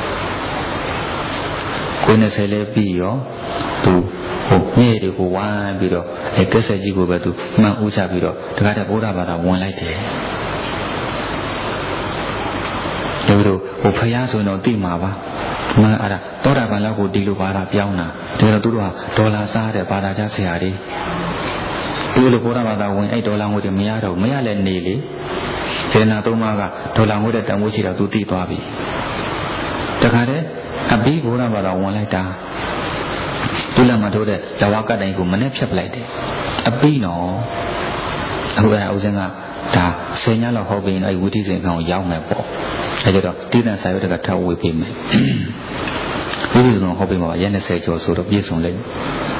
ကိုယ်နဲ့ဆယ်လေးပြီးရောသူဟိုမြေတွေကိုဝိုင်းပြီးတော့အဲကက်ဆက်ကြီးကိုပဲသူမှန်ဦးချပြီးတော့တခါတည်းဘုရားဘာသာဝင်လိုက်တယ်တို့တို့ဟိုဖျားဆိုတော့တိမှာပါမအဲ့ဒါတောတာပန်လောက်ကိုဒီလိုပါတာပြောင်းတာဒါတော့သူတို့ကဒေါ်လာစားတဲ့ဘာသာကြားဆရာတွေဒီလိုဘုရားဘာသာဝင်အဲ့ဒေါ်လာငွေတွေမရတော့မရလဲနေလေဒေနာသုံးပါးကဒေါ်လာငွေတဲ့တန်ဖိုးရှိတော့သူသိသွားပြီတခါတည်းအဘိဘုရားဘာသာဝင်လိုက်တာသူလည်းမထိုးတဲ့လဝကတိုင်ကိုမနဲ့ဖြတ်ပလိုက်တယ်အဘိနော်အခုအဲ့ဒါဦးစင်းကဒါဆယ်ညလောက်ဟောပြီးရင်အဲ့ဝိသိစဉ်ကောင်ရောက်မယ်ပေါ့အဲကြတော့တိတန်စာရွက်ကထပ်ဝေပေးမယ်ဝိသိစဉ်ကောင်ဟောပြီးမှာရက်၂၀ကျော်ဆိုတော့ပြည့်စုံလိမ့်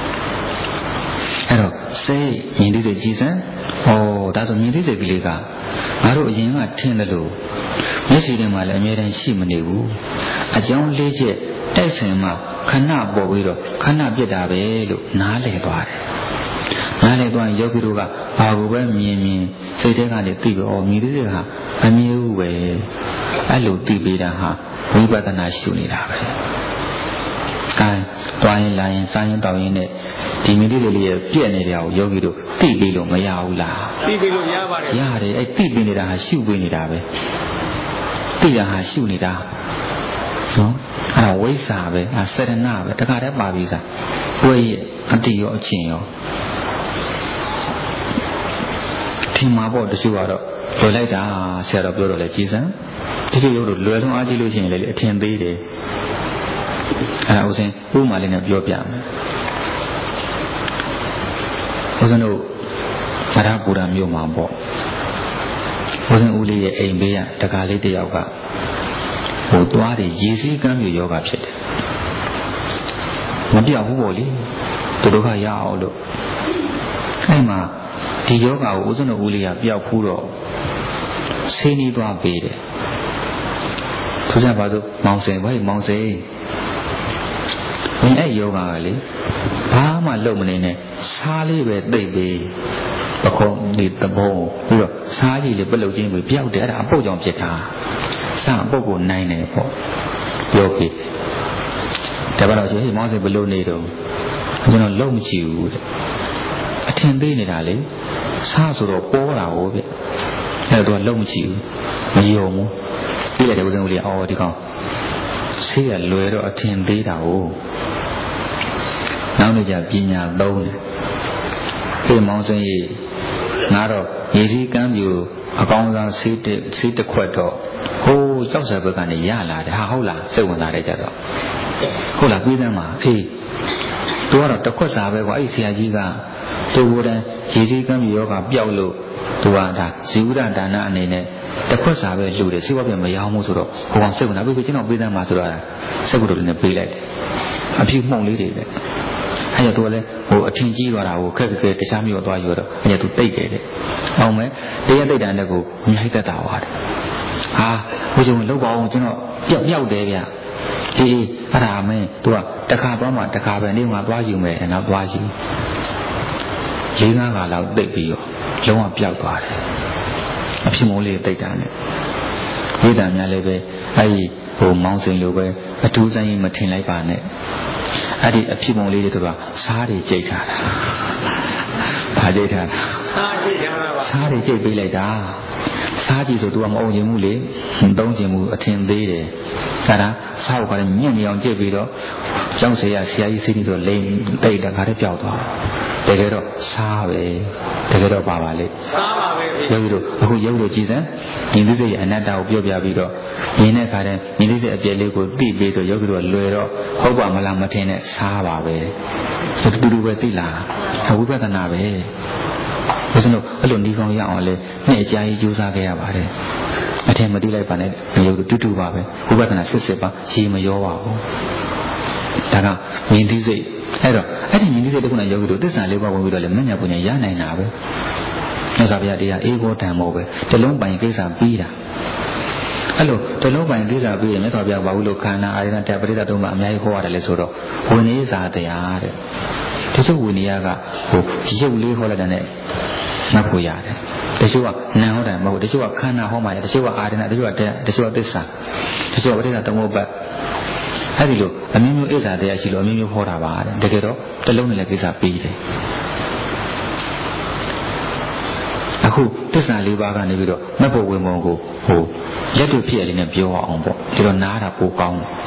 အဲ့တော့စိတ်မြင်သိစိတ်ကြည်စံဩဒါဆိုမြင်သိစိတ်ကလေးကငါတို့အရင်ကထင်တယ်လို့မျက်စိထဲမှာလည်းအမြဲတမ်းရှိမနေဘူးအကြောင်းလေးချက်တိုက်ဆိုင်မှခဏပေါ်ပြီးတော့ခဏပြစ်တာပဲလို့နားလည်သွားတယ်နားလည်သွားရင်ယောဂီတို့ကဘာကိုပဲမြင်မြင်စိတ်ထဲကနေသိပြီးဩမြင်သိစိတ်ဟာအမြဲဘူးပဲအဲ့လိုသိပေးတာဟာဝိပဿနာရှုနေတာပဲကဲတွားရင်လာရင်စားရင်တောက်ရင်နဲ့ဒီမိတိလေးလေးရဲ့ပြည့်နေတဲ့အောင်ယောဂီတို့သိပြီးလို့မရဘူးလားသိပြီးလို့ရပါတယ်ရတယ်အဲ့သိပြီးနေတာဟာရှုပေးနေတာပဲသိတာဟာရှုနေတာနော်အဲ့ဒါဝိဇ္ဇာပဲအဲစေတနာပဲတခါတည်းပါပြီစားကိုယ့်ရဲ့အတ္တိရောအချင်းရောထင်မှာပေါ့တချို့ကတော့လွယ်လိုက်တာဆရာတော်ပြောတော့လေကြည်စံတချို့ရုပ်တို့လွယ်လုံးအားကြီးလို့ရှိရင်လေအထင်သေးတယ်အဲ့ဒါဥစဉ်ဥမာလေးနဲ့ပြောပြမယ်ဥစဉ်တို့သရပူရာမြို့မှာပေါ့ဥစဉ်ဦးလေးရဲ့အိမ်ဘေးကတကားလေးတစ်ယောက်ကဟိုသွားတယ်ရေစည်းကမ်းမျိုးယောဂဖြစ်တယ်မပြောက်ဘူးပေါ့လေသူတို့ကရအောင်လို့အဲ့မှာဒီယောဂကိုဥစဉ်တို့ဦးလေးကပျောက်ဖူးတော့ဆေးနီးသွားပေးတယ်သူကဘာလို့မောင်စိန်ဘာမောင်စိန်အဲ့ယောဂကလေဘာမှလုပ်မနေနဲ့စားလေးပဲသိပ်ပြီးပခုံးဒီတဘုံပြီးတော့စားကြီးလေးပလုတ်ချင်းပဲပျောက်တယ်အဲ့ဒါအပုတ်ကြောင့်ဖြစ်တာစားအပုတ်ကိုနိုင်တယ်ပေါ့ပြောပြီးတပတ်တော့ကျဟေးမောင်စိန်ဘလို့နေတော့ကျွန်တော်လုံးမချီဘူးတဲ့အထင်သေးနေတာလေစားဆိုတော့ပေါ်တာဟုတ်ဗျအဲ့တော့လုံးမချီဘူးမယုံဘူးပြည့်လိုက်တဲ့ဦးစံဦးလေးအော်ဒီကောင်ဆေးရလွယ်တော့အထင်သေးတာဟုတ်နောက်နေ့ကျပညာသုံးတယ်ခေမောင်စင်ကြီးငါတော့ရေစည်းကမ်းပြူအကောင်းစားဆေးတစ်ဆေးတစ်ခွက်တော့ဟိုးကြောက်စရာဘက်ကနေရလာတယ်ဟာဟုတ်လားစိတ်ဝင်စားတယ်ကြတော့ဟုတ်လားပြီးသမ်းမှာအေးသူကတော့တစ်ခွက်စာပဲကွာအဲ့ဆရာကြီးကသူ့ကိုယ်တိုင်ရေစည်းကမ်းပြူယောဂပျောက်လို့သူကဒါဇီဝဒဒါနအနေနဲ့တစ်ခွက်စာပဲလှူတယ်စိတ်ဝပြမရောင်းဘူးဆိုတော့ဟိုကောင်စိတ်ဝင်စားပြီကျွန်တော်ပြီးသမ်းမှာဆိုတော့စိတ်ကူတို့လည်းပေးလိုက်တယ်အဖြစ်မှုန်လေးတွေပဲအဲ့ရသူကလည်းဟိုအထင်ကြီးသွားတာကိုခက်ခက်ခဲတခြားမျိုးသွားယူတော့အဲ့ရသူတိတ်တယ်တဲ့အောင်မယ်တရားတိတ်တန်တဲ့ကိုအများကြီးတက်တာပါတဲ့ဟာဘုရားလောက်ပါအောင်ကျွန်တော်ပျောက်ပျောက်တယ်ဗျအေးအဲ့ဒါမင်းသူကတခါသွားမှတခါပဲနေမှာသွားယူမယ်အဲ့တော့သွားယူလေးငါးခါလောက်တိတ်ပြီးတော့လုံးဝပျောက်သွားတယ်အဖြစ်မိုးလေးတိတ်တာနဲ့ဝိဒ္ဓများလည်းပဲအဲ့ဒီဟိုမောင်းစိန်လိုပဲအထူးဆိုင်မထင်လိုက်ပါနဲ့အဲ့ဒီအဖြစ်ပုံလေးတွေတို့ကစားတွေကြိတ်ထားတာဘာကြိတ်ထားတာစားကြိတ်ထားတာပါစားတွေကြိတ်ပေးလိုက်တာစားကြည့်ဆိုသူကမအုံခြင်းဘူးလေသုံးခြင်းဘူးအထင်သေးတယ်အဲ့ဒါစားကိုကလည်းညံ့နေအောင်ကြိတ်ပြီးတော့ကျောင်းဆရာဆရာကြီးစိတ်ကြီးဆိုလိမ့်တိတ်တခါတည်းပျောက်သွားတကယ်တော့စားပဲတကယ်တော့ပါပါလေစားပါပဲယောဂီတို့အခုယောဂီတို့ကြည်စံညီသိစိတ်ရဲ့အနတ္တကိုပြောပြပြီးတော့မြင်တဲ့အခါတည်းညီသိစိတ်အပြည့်လေးကိုသိပြီးဆိုယောဂီတို့ကလွယ်တော့ဟုတ်ပါမလားမထင်နဲ့စားပါပဲတူတူပဲသိလားဝိပဿနာပဲဘုရားတို့အဲ့လိုဒီကောင်ရအောင်လေနှစ်အကြာကြီးကြိုးစားခဲ့ရပါတယ်အထင်မသိလိုက်ပါနဲ့ယောဂီတို့တူတူပါပဲဝိပဿနာစစ်စစ်ပါရေမရောပါဘူးဒါကမြင်သိစိတ်အဲ့တော့အဲ့ဒီမြင်သိစိတ်တခုနဲ့ယောဂီတို့သစ္စာလေးပါးဝင်ပြီးတော့လေမညာပညာရနိုင်တာပဲမြတ်စွာဘုရားတရားအေဘောဓမ္မောပဲတလုံးပိုင်ကိစ္စပြီးတာအဲ့လိုတလုံးပိုင်ကိစ္စပြီးရင်မြတ်စွာဘုရားဘာလို့လို့ခန္ဓာအာရဏတပရိသတ်သုံးပါအများကြီးဟောရတယ်လေဆိုတော့ဝိနည်းစာတရားတဲ့တချို့ဝိနည်းကဟိုရုပ်လေးဟောလိုက်တဲ့နဲ့မှတ်ဖို့ရတယ်တချို့ကနာဟောတယ်မဟုတ်တချို့ကခန္ဓာဟောမှရတယ်တချို့ကအာရဏတချို့ကတရားတချို့ကသစ္စာတချို့ကပရိသတ်သုံးပါအဲ့ဒီလိုအမျိုးမျိုးဣဇာတရားရှိလို့အမျိုးမျိုးဟောတာပါတဲ့တကယ်တော့တလုံးနဲ့လည်းကိစ္စပြီးတယ်အခုသစ္စာလေးပါးကနေပြီးတော့မက်ဖို့ဝင်ပုံကိုဟိုလက်တွေ့ဖြစ်ရလေးနဲ့ပြောအောင်ပေါ့ဒီတော့နားတာပိုကောင်းတယ်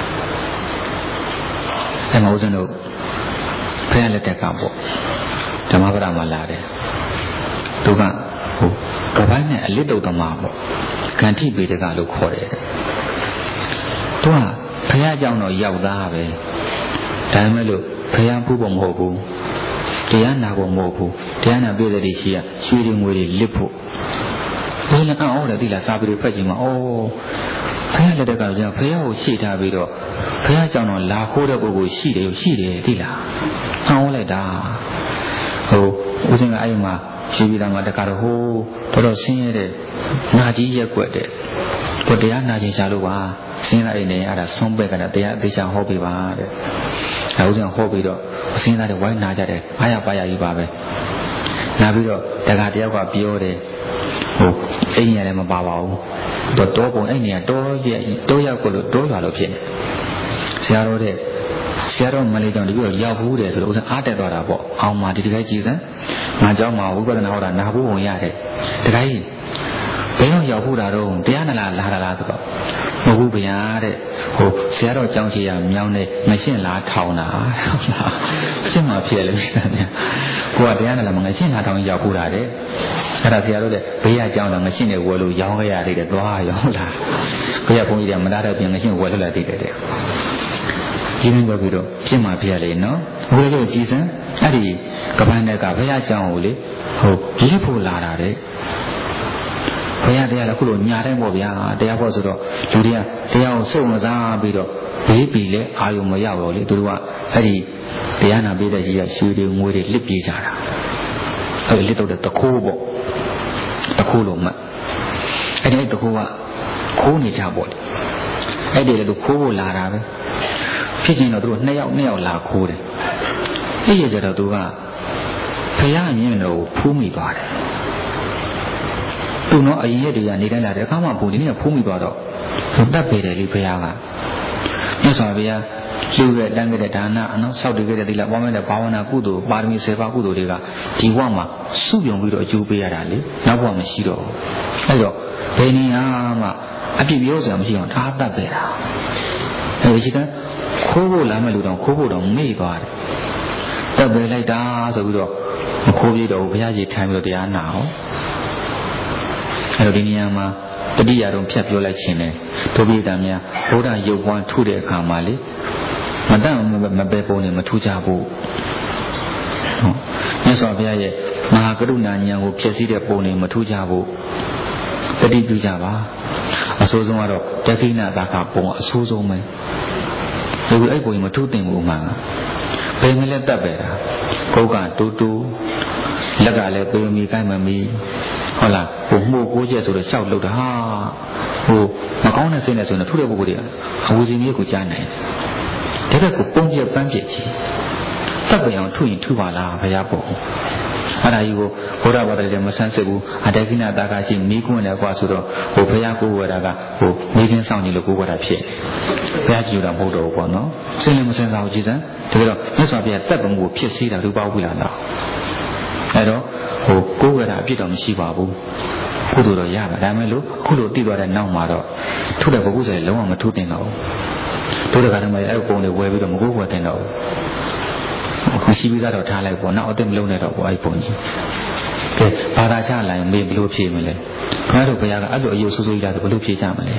အဲမှာဦးဇင်းတို့ဖခင်လက်ထက်ကပေါ့ဓမ္မပဒမှာလာတယ်သူကဟိုကပိုင်းနဲ့အလစ်တုတ်သမားပေါ့ဂန္ထိပေတကလို့ခေါ်တယ်သူကဖခင်အကြောင်းတော့ရောက်သားပဲဒါပေမဲ့လို့ဖခင်ဖူးဖို့မဟုတ်ဘူးတရားနာဖို့မဟုတ်ဘူးတရားနာပြည့်တဲ့ရှိရရွှေတွေငွေတွေလစ်ဖို့ဘယ်နဲ့အော်တယ်ဒီလားစာပေတွေဖတ်ကြည့်မှာအော်ဖခင်လက်ထက်ကတော့ကျွန်တော်ဖခင်ကိုရှေ့ထားပြီးတော့ဖခင်ကြောင့်တော့လာခိုးတဲ့ပုဂ္ဂိုလ်ရှိတယ်ရှိတယ်ဒီလားအော်လိုက်တာဟိုဦးစင်ကအဲ့မှာရှိပြီးတော့မှတခါတော့ဟိုတော်တော်ဆင်းရဲတဲ့နာကြီးရက်ွက်တဲ့ကိုတရားနာခြင်းရှာလို့ပါဆင်းရဲတဲ့နေအဲ့ဒါဆုံးပက်ကလည်းတရားအသေးချာဟောပြပါတဲ့အဲဦးစင်ဟောပြီးတော့ဆင်းရဲတဲ့ဝိုင်းနာကြတယ်အားရပါရကြီးပါပဲနာပြီးတော့တခါတယောက်ကပြောတယ်ဟိုအိမ်ရလည်းမပါပါဘူးတော့တောပုံအဲ့နေရတောရက်တောရောက်ကိုလို့တောရွာလို့ဖြစ်နေဆရာတော်တဲ့ဆရာတော်မလေးကြောင့်တပြည့်ရောက်ဘူးတယ်ဆိုတော့ဥစ္စာအားတက်သွားတာပေါ့အောင်မှာဒီတခါကြည့်စမ်းငါเจ้าမှာဝိပဿနာဟောတာနာဖို့ဝင်ရတယ်တခါကြီးဘယ်တော့ရောက်ဘူးတာတော့တရားနာလားလာတာလားဆိုတော့မဟုတ်ဘူးဗျာတဲ့ဟိုဆရာတော်ကြောင်းချီရမြောင်းနေမရှင်းလားထောင်တာရှင်းမှာဖြစ်လေဗျာကိုကတရားနာလားမငရှင်းလားထောင်ရောက်ဘူးတာတဲ့အဲ့ဒါဆရာတို့တဲ့ဘေးကကြောင်းတော့ငရှင်းနေဝယ်လို့ရောင်းခဲ့ရသေးတယ်သွားရောင်းလားဘေးကဘုန်းကြီးကမသားတဲ့ပြင်ငရှင်းဝယ်လို့လာသေးတယ်တဲ့ဒီလိုကြောပြီးတော့ရှင်းမှာဖြစ်လေနော်ဘုရားတို့ကြည်စမ်းအဲ့ဒီကပန်းတဲ့ကဘုရားကြောင်းကိုလေဟိုလစ်ဖို့လာတာတဲ့ဘုရားတရားလည်းခုလိုညာတိုင်းပေါ့ဗျာတရားဖို့ဆိုတော့လူတွေကတရားကိုစုံမစားပြီးတော့ဘေးပြီလဲအာယုံမရတော့လေသူတို့ကအဲ့ဒီတရားနာပေးတဲ့ကြီးကရွှေတွေငွေတွေလစ်ပြေးကြတာအဲ့ဒီလစ်တော့တဲ့တခိုးပေါ့တခိုးလို့မှအဲ့ဒီတခိုးကခိုးနေကြပေါ့လေအဲ့ဒီလေသူခိုးဖို့လာတာပဲဖြစ်ချင်းတော့သူတို့နှစ်ယောက်နှစ်ယောက်လာခိုးတယ်အဲ့ရကြတော့သူကဘုရားမြင်တော့ဖူးမိသွားတယ်သူတော့အရင်ရက်တွေကနေတိုင်းလာတယ်အခါမှဘုံဒီနေ့ဖူးမိသွားတော့သူတတ်ပေတယ်လေဘုရားကမြတ်စွာဘုရားလူရဲ့တန်းခဲ့တဲ့ဒါနအနော်စောက်တည်ခဲ့တဲ့ဒီလားပွားမဲ့တဲ့ဘာဝနာကုသိုလ်ပါရမီဆယ်ပါးကုသိုလ်တွေကဒီဘဝမှာစုပြုံပြီးတော့အကျိုးပေးရတာလေနောက်ဘဝမရှိတော့ဘူးအဲ့တော့ဘယ်နေရာမှအပြစ်ပြောစရာမရှိအောင်ဒါတတ်ပေတာအဲ့ဒီကခိုးဖို့လာမဲ့လူတောင်ခိုးဖို့တော့မေ့သွားတယ်တက်ပဲလိုက်တာဆိုပြီးတော့မခိုးပြတော့ဘုရားကြီးထိုင်ပြီးတော့တရားနာဟောအဲ့တော့ဒီနေရာမှာတတိယတော့ဖြတ်ပြောလိုက်ခြင်းတယ်ဒုပိတံများဘုရားရုပ်ပွားထုတဲ့အခါမှာလေမတတ်မပဲပုံနဲ့မထူကြဘူးဟုတ်မြတ်စွာဘုရားရဲ့မဟာကရုဏာဉာဏ်ကိုဖြည့်ဆည်းတဲ့ပုံနဲ့မထူကြဘူးတတိပြုကြပါအဆိုးဆုံးကတော့တခိဏတာကပုံအဆိုးဆုံးပဲဒီလိုအဲ့ပုံမထူတင်ဘူးမှန်ဘယ်မလဲတတ်ပဲတာကိုယ်ကတူတူလက်ကလည်းပေမီကိုင်းမမီဟုတ်လားဟိုမှုကိုကျက်ဆိုတော့ရှောက်လို့တာဟာဟိုမကောင်းတဲ့စိတ်နဲ့ဆိုရင်ထူတဲ့ပုဂ္ဂိုလ်တွေအဝစီမျိုးကိုကြားနိုင်တယ်ဒါကကိုပုံပြပန်းပြစ်ချီတတ်ပင်အောင်ထူရင်ထူပါလားဘုရားပေါ့အဲ့ဒါကြီးကိုဘုရားဘာသာတွေမဆန်းစစ်ဘူးအတခိဏတာကရှိမိကွန်းတယ်ကွာဆိုတော့ဟိုဘုရားကိုယ်ဝရတာကဟိုမိခင်းဆောင်နေလို့ကိုယ်ဝရဖြစ်ဘုရားကြည့်တော့မဟုတ်တော့ဘူးပေါ့နော်စဉ်းလည်းမစဉ်းစားဘူးကြည်စမ်းဒါကြတော့မြတ်စွာဘုရားတက်ပုံကိုဖြစ်စေတာလူပေါဘူးလားတော့အဲ့တော့ဟိုကိုယ်ဝရအပြစ်တော့မရှိပါဘူးကုသိုလ်တော့ရပါဒါမဲ့လို့ခုလိုတည်သွားတဲ့နောက်မှာတော့ထုတဲ့ဘုကုဆိုရင်လုံးဝမထုတင်တော့ဘူးတို့တခါတည်းမှာအဲ့ပုံတွေဝယ်ပြီးတော့မကိုးကွယ်တင်တော့ဘူးမရှိပြီးတော့ထားလိုက်ပေါ့နောက်အသက်မလုံးနဲ့တော့ပေါ့အဲ့ပုံကြီးကဲဘာသာချလာရင်မေးဘလို့ဖြေမလဲခင်ဗျားတို့ဘုရားကအဲ့လိုအယုဆိုးဆိုးကြီးလာဆိုဘလို့ဖြေကြမလဲ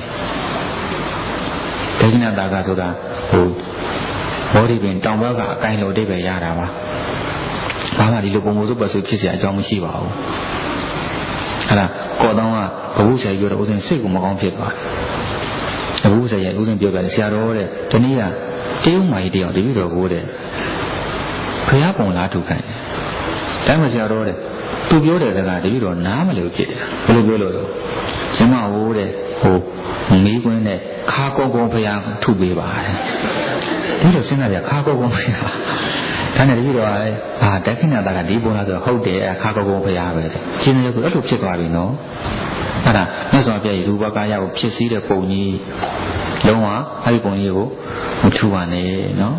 ဒေဂိနတာကဆိုတာဟိုဘောဓိပင်တောင်ဘက်ကအကိုင်လိုအဓိပ္ပာယ်ရတာပါဘာမှဒီလိုပုံမို့ဆိုပတ်ဆိုဖြစ်เสียအကြောင်းမရှိပါဘူးအဲ့ဒါကော်တောင်းကဘဝဆရာကြီးပြောတော့ဦးစင်စိတ်ကိုမကောင်းဖြစ်သွားတယ်ဘဝဆရာကြီးဦးစင်ပြောပြတယ်ဆရာတော်တဲ့ဒီနေ့ကတရုတ်မာကြီးတယောက်တပည့်တော်ကိုတဲ့ဘုရားပုံလားထုခိုင်းတယ်ဒါမှဆရာတော်တဲ့သူပြောတဲ့စကားတပည့်တော်နားမလို့ဖြစ်တယ်ဘယ်လိုပြောလို့လဲရှင်မဟိုတဲ့ဟိုမီးကွင်းနဲ့ခါကောကောဘုရားထုပေးပါတယ်ဒီလိုစဉ်းစားကြခါကောကောဘုရားဒါနဲ့တပည့်တော်ကလည်းအာတက္ခိဏတာကဒီပုံလားဆိုတော့ဟုတ်တယ်အခါကောကောဘုရားပဲတဲ့ရှင်းနေလို့အဲ့လိုဖြစ်သွားပြီနော်အဲ့ဒါမြတ်စွာဘုရားရဲ့ရူပကာယကိုဖြစ်စည်းတဲ့ပုံကြီးလုံးဝအဲ့ဒီပုံကြီးကိုမထူပါနဲ့နော်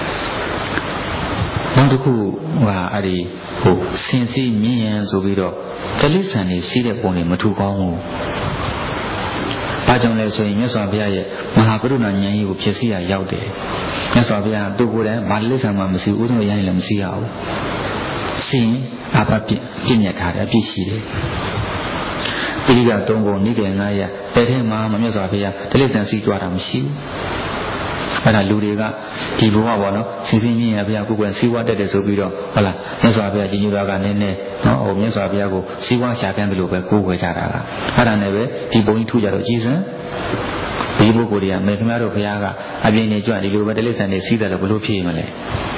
နောက်တစ်ခုကအဲ့ဒီဟိုစင်စီမြင်ရင်ဆိုပြီးတော့တလိษံနေစီးတဲ့ပုံတွေမထူကောင်းဘူးဘာကြောင့်လဲဆိုရင်မြတ်စွာဘုရားရဲ့မဟာကရုဏာဉာဏ်ကြီးကိုဖြစ်စီရရောက်တယ်မြတ်စွာဘုရားသူကိုယ်တိုင်ဘာလိစ္ဆာမှမရှိဘူးဥဆုံးရရင်လည်းမရှိရဘူးစီရင်အပပြပြည့်ညတ်ထားတယ်အပြည့်ရှိတယ်ပိဋကသုံးပုံနိကေငါးရတဲ့ထဲမှာမြတ်စွာဘုရားတိလိစ္ဆာစီကြွားတာမရှိဘူးအဲ့ဒါလူတွေကဒီဘဝပေါ့နော်စီစီမြင့်ရဘုရားကိုယ်ကစီဝါတက်တယ်ဆိုပြီးတော့ဟုတ်လားမြတ်စွာဘုရားကြီးညိုတာကနည်းနည်းနော်ဟိုမြတ်စွာဘုရားကိုစီဝါရှာကမ်းတယ်လို့ပဲကိုယ်ွယ်ကြတာကအဲ့ဒါနဲ့ပဲဒီဘုံကြီးထူကြတော့ကြည်စံဒီပုဂ္ဂိုလ်တွေကမေခင်ဗျားတို့ဘုရားကအပြင်းနေကြွဒီလိုပဲတိလိစ္ဆာနေစီးတယ်လို့ဘလို့ဖြစ်မလဲ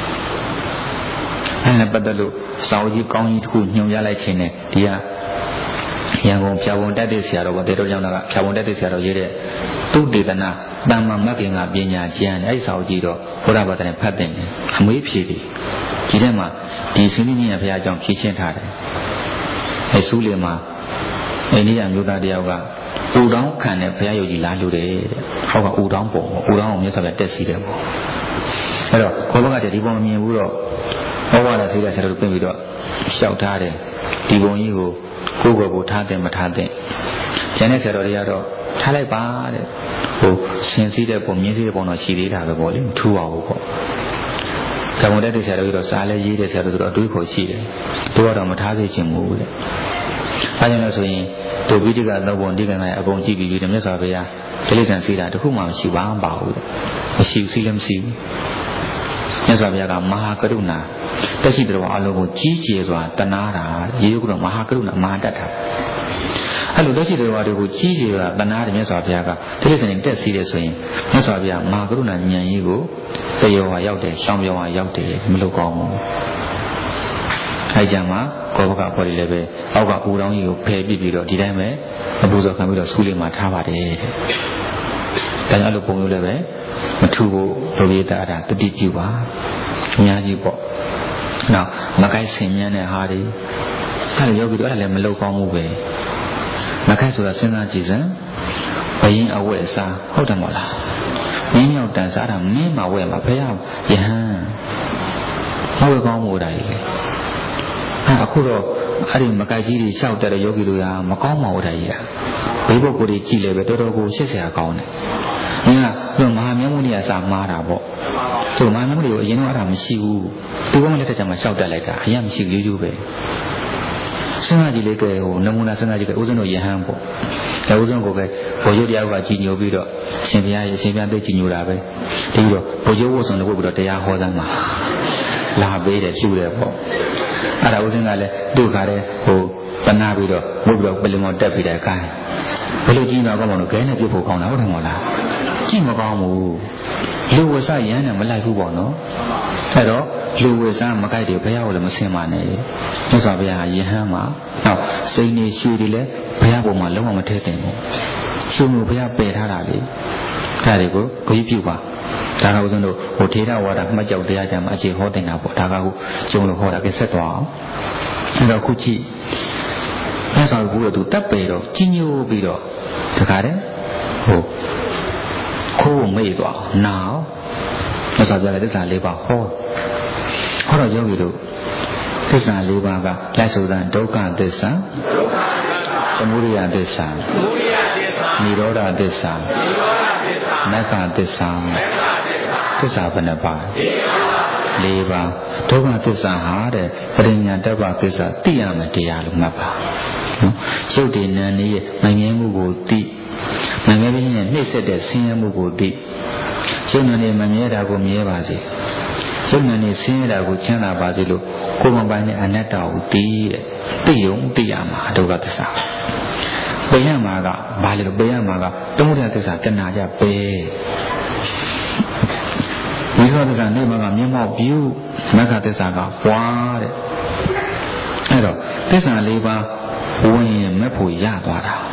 အဲ့နဲ့ပတ်သက်လို့စာအုပ်ကြီးကောင်းကြီးတစ်ခုညွှန်ရလိုက်ခြင်းနဲ့ဒီကရန်ကုန်ဖြာဝန်တက်တဲ့ဆရာတော်ဗောတေတော်ကြောင့်ကဖြာဝန်တက်တဲ့ဆရာတော်ရေးတဲ့သူတေသနာတမ္မာမဂ္ဂင်္ဂပညာကျမ်းအဲ့ဒီစာအုပ်ကြီးတော့ဘုရားဘာသာနဲ့ဖတ်တယ်အမွေးဖြေတယ်ဒီထဲမှာဒီစင်းမြင့်ဘုရားအကြောင်းဖြေရှင်းထားတယ်အဲ့ဆူးလေမှာအိန္ဒိယမျိုးသားတယောက်ကဥတောင်းခံတဲ့ဘုရားယုတ်ကြီးလာလို့တယ်တဲ့ဟောကဥတောင်းပုံဥတောင်းအောင်မြတ်စွာဘုရားတက်စီတယ်ပေါ့အဲ့တော့ခေါ်ဘကတည်းကဒီပုံမမြင်ဘူးတော့ဘဝလာဆေးရဆရာတို့ပြင်ပြီးတော့ရှောက်ထားတယ်ဒီပုံကြီးကိုကိုယ်ကိုယ်ကိုထားတယ်မထားတဲ့ကျန်တဲ့ဆရာတော်တွေကတော့ထားလိုက်ပါတဲ့ဟိုရှင်းစည်းတဲ့ပုံမြင်စည်းတဲ့ပုံတော့ရှိသေးတာပဲပေါ့လေမထူအောင်ဘူးပေါ့ကံမတဲ့ဆရာတော်ကြီးတော့စားလဲရေးတဲ့ဆရာတော်တို့အတွေးခေါ်ရှိတယ်သူကတော့မထားစေချင်ဘူးတဲ့အဲကြောင့်လို့ဆိုရင်ဒုပိဋကသုံးပုံဒီကံကအကုန်ကြည့်ပြီးပြီးမြတ်စွာဘုရားတိလိစ္ဆာန်စီတာတခုမှမရှိပါမပါဘူးတဲ့မရှိဘူးစီးလည်းမရှိဘူးမြတ်စွာဘုရားကမဟာကရုဏာတက်ရှိတော်အလုံးကိုကြီးကျယ်စွာတနာတာရေရုပ်ကတော့မဟာကရုဏာမဟာတတ်တာအဲ့လိုတက်ရှိတော်တွေကိုကြီးကျယ်စွာတနာတယ်မြတ်စွာဘုရားကတိလိစ္ဆာန်တက်စီတယ်ဆိုရင်မြတ်စွာဘုရားမဟာကရုဏာဉာဏ်ကြီးကိုသရောဟာရောက်တယ်ရှောင်းပြောင်းဟာရောက်တယ်မလုပ်ကောင်းဘူးအဲကြမှာကောဘကပေါ်တယ်လည်းပဲအောက်ကဦးတောင်းကြီးကိုဖယ်ပြပြီးတော့ဒီတိုင်းပဲအပူဇော်ခံပြီးတော့ဆူးလေးမှာထားပါတယ်တဲ့ဒါကြောင့်အဲ့လိုပုံမျိုးလည်းပဲမထူဖို့လိုရတာအဲ့ဒါတတိပြုပါအများကြီးပေါ့နောက်မကိုက်ဆင်မြန်းတဲ့ဟာတွေအဲ့ဒါယောဂီတို့အဲ့ဒါလည်းမလုပ်ကောင်းဘူးပဲမကိုက်ဆိုတာစဉ်းစားကြည့်စမ်းဘယင်းအဝဲအစားဟုတ်တယ်မဟုတ်လားမင်းရောက်တန်စားတာမင်းမဝဲမှာဖះယဟန်မဝဲကောင်းမှုတာကြီးလေအခုတော့အဲ့ဒီမကိုက်ကြီးတွေလျှောက်တဲ့ယောဂီတို့ကမကောင်းပါဘူးတာကြီးကဘေးပုဂ္ဂိုလ်တွေကြည့်လဲပဲတော်တော်ကိုရှက်စရာကောင်းတယ်။ငါကမဟာမြတ်မှုနေရာစာမှားတာပေါ့။သူမဟာမြတ်မှုတွေကိုအရင်တော့အဲ့ဒါမရှိဘူး။ဒီဘုံလက်ထက်ကျမှလျှောက်တက်လိုက်တာအရင်မရှိဘူးရိုးရိုးပဲ။စဉ်းစားကြည့်လေကဲဟိုနမူနာစဉ်းစားကြည့်ကဲဦးဇင်းတို့ယဟန်ပေါ့။ဒါဦးဇင်းကိုပဲဘုရားတရားကကြီးညိုပြီးတော့ရှင်ဘုရားရေရှင်ဘုရားသိကြီးညိုတာပဲ။ဒီပြီးတော့ဘုရားဝတ်ဆောင်လို့ပြီးတော့တရားဟောစမ်းမှာလာပေးတယ်ကျူတယ်ပေါ့။အဲ့ဒါဦးဇင်းကလည်းသူ့ခါတဲ့ဟိုပနာပြီးတော့ဘုရားပလင်မောတက်ပြီးတဲ့ကိုင်းဘယ်လိုကြည့်တော့ကောင်းမလို့ခဲနဲ့ပြဖို့ကောင်းတာဟုတ်တယ်မဟုတ်လားကြည့်မကောင်းဘူးလူဝဆရမ်းနဲ့မလိုက်ဘူးပေါ့နော်အဲ့တော့လူဝဆမကိုက်တယ်ဘုရားကိုလည်းမဆင်ပါနဲ့မြတ်စွာဘုရားယဟန်မှာနောက်စိတ်နေရှူတယ်လေဘုရားပေါ်မှာလုံးဝမထဲတင်ဘူးရှုမှုဘုရားပယ်ထားတာလေဒါတွေကိုဂရုပြုပါဒါကဦးဇင်းတို့ဟိုထေရဝါဒမှတ်ကြောက်တရားကြမှာအခြေဟောတင်တာပေါ့ဒါကခုကျုံလို့ဟောတာကဆက်သွားအောင်အဲ့တော့ခုကြည့်အဲ့ဒါကိုသူတက်ပေတော့ကြီးညိုပြီးတော့တခါတည်းဟိုခိုးမေ့သွားနောက်မြတ်စွာဘုရားလည်းသစ္စာလေးပါးဟောဟောတော့ယောဂီတို့သစ္စာလေးပါးကလိုက်ဆိုတာဒုက္ခသစ္စာသမုဒယသစ္စာနိရောဓသစ္စာမဂ္ဂသစ္စာသစ္စာဘယ်နှပါးလေးပါးဒုက္ခသစ္စာဟာတဲ့ပရိညာတ္တပသစ္စာသိရမယ်တရားလို့မှတ်ပါနော်ရုပ်တည်နာနေရဲ့မငြင်းမှုကိုသိမငြင်းခြင်းနဲ့နှိမ့်ဆက်တဲ့ဆင်းရဲမှုကိုသိရုပ်နာနေမမြဲတာကိုမြဲပါစေရုပ်နာနေဆင်းရဲတာကိုချမ်းသာပါစေလို့ကိုယ်မပိုင်တဲ့အနတ္တကိုသိတဲ့သိယုံသိရမှာဒုက္ခသစ္စာပယ်ရမှာကဘာလဲလို့ပယ်ရမှာကသမုဒယသစ္စာတဏှာကြပယ်ဝိသောသစ္စာနေမှာကမျက်မှောက်ပြုမဂ္ဂသစ္စာကပွားတဲ့အဲ့တော့သစ္စာလေးပါးဝင်ရင်မဲ့ဖို့ရသွားတာ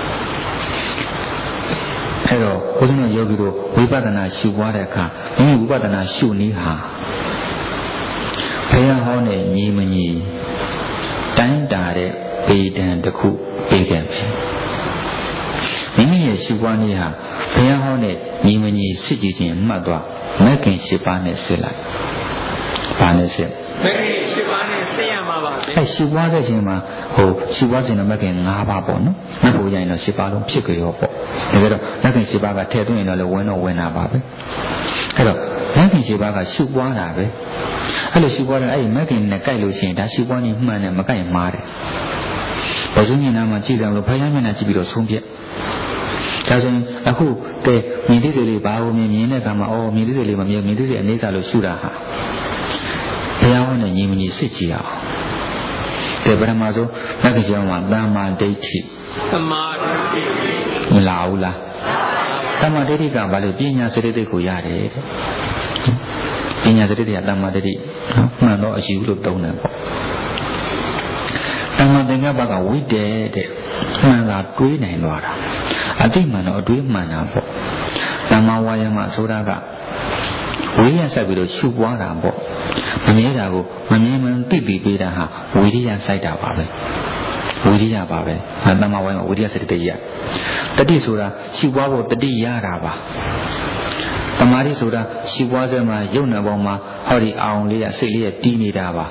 အဲ့တော့ဘုရားရှင်ယောဂီတို့ဝိပဿနာရှုပွားတဲ့အခါမိမိဝိပဿနာရှုနည်းဟာဘုရားဟောတဲ့ညီမညီတိုင်းတာတဲ့ပေဒံတစ်ခုပေးခဲ့ပြီမိမိရဲ့ရှုပွားနည်းဟာဘုရားဟောတဲ့ညီမညီစစ်ကြည့်ခြင်းမှတ်သွားမဂ္ဂင်၈ပါးနဲ့စစ်လိုက်ဘာနဲ့စစ်မဂ္ဂင်၈ပါးနဲ့စစ်ရမှာပါဗျာအဲရှုပွားတဲ့ချိန်မှာဟိုရှုပွားစဉ်တော့မကင်၅ပါးပေါ့နော်မဟုတ်ရင်တော့၈ပါးလုံးဖြစ်ကြရောပေါ့ဒါကြတော့မကင်၈ပါးကထည့်သွင်းရင်တော့လည်းဝင်တော့ဝင်တာပါပဲအဲ့တော့မကင်၈ပါးကရှုပွားတာပဲအဲ့လိုရှုပွားတယ်အဲ့ဒီမကင်နဲ့ကြိုက်လို့ရှိရင်ဒါရှုပွားနေမှန်တယ်မကြိုက်မှားတယ်ဘုဇုမျက်နှာမှာကြည့်တယ်လို့ဖယားမျက်နှာကြည့်ပြီးတော့ဆုံးဖြတ်ဒါဆိုရင်အခုကဲမြင်သိစိတ်လေးဘာလို့မြင်မြင်တဲ့အခါမှာအော်မြင်သိစိတ်လေးမမြင်မြင်သိစိတ်အနေစာလို့ရှုတာဟာဘုရားဟောတဲ့ညီမညီစစ်ကြည့်အောင်ကဲပထမဆုံးမဂ္ဂင်ကျောင်းမှာတမ္မာဒိဋ္ဌိသမာဓိမလာဘူးလားတမ္မာဒိဋ္ဌိကဘာလို့ပညာစရိတ်ကိုရတယ်တဲ့ပညာစရိတ်ကတမ္မာဒိဋ္ဌိမှန်တော့အယူလို့သုံးတယ်ပေါ့တမ္မာသင်္ကပ္ပကဝိတ္တေတဲ့မှန်တာတွေးနိုင်သွားတာအတိမှန်တော့အတွေးမှန်တာပေါ့တမ္မာဝါယမဆိုတာကဝိရိယစိုက်ပြီးတော့ရှုပွားတာပေါ့မမြဲတာကိုမမြဲမှန်သိပြီးပေးတာဟာဝိရိယစိုက်တာပါပဲဝိရိယပါပဲတမ္မာဝါယမဝိရိယစိတ်တည်းရတတိဆိုတာရှုပွားဖို့တတိရတာပါတမာတိဆိုတာရှုပွားစမှာယုံနာပေါ်မှာဟောဒီအောင်လေးရစိတ်လေးရတီးနေတာပါ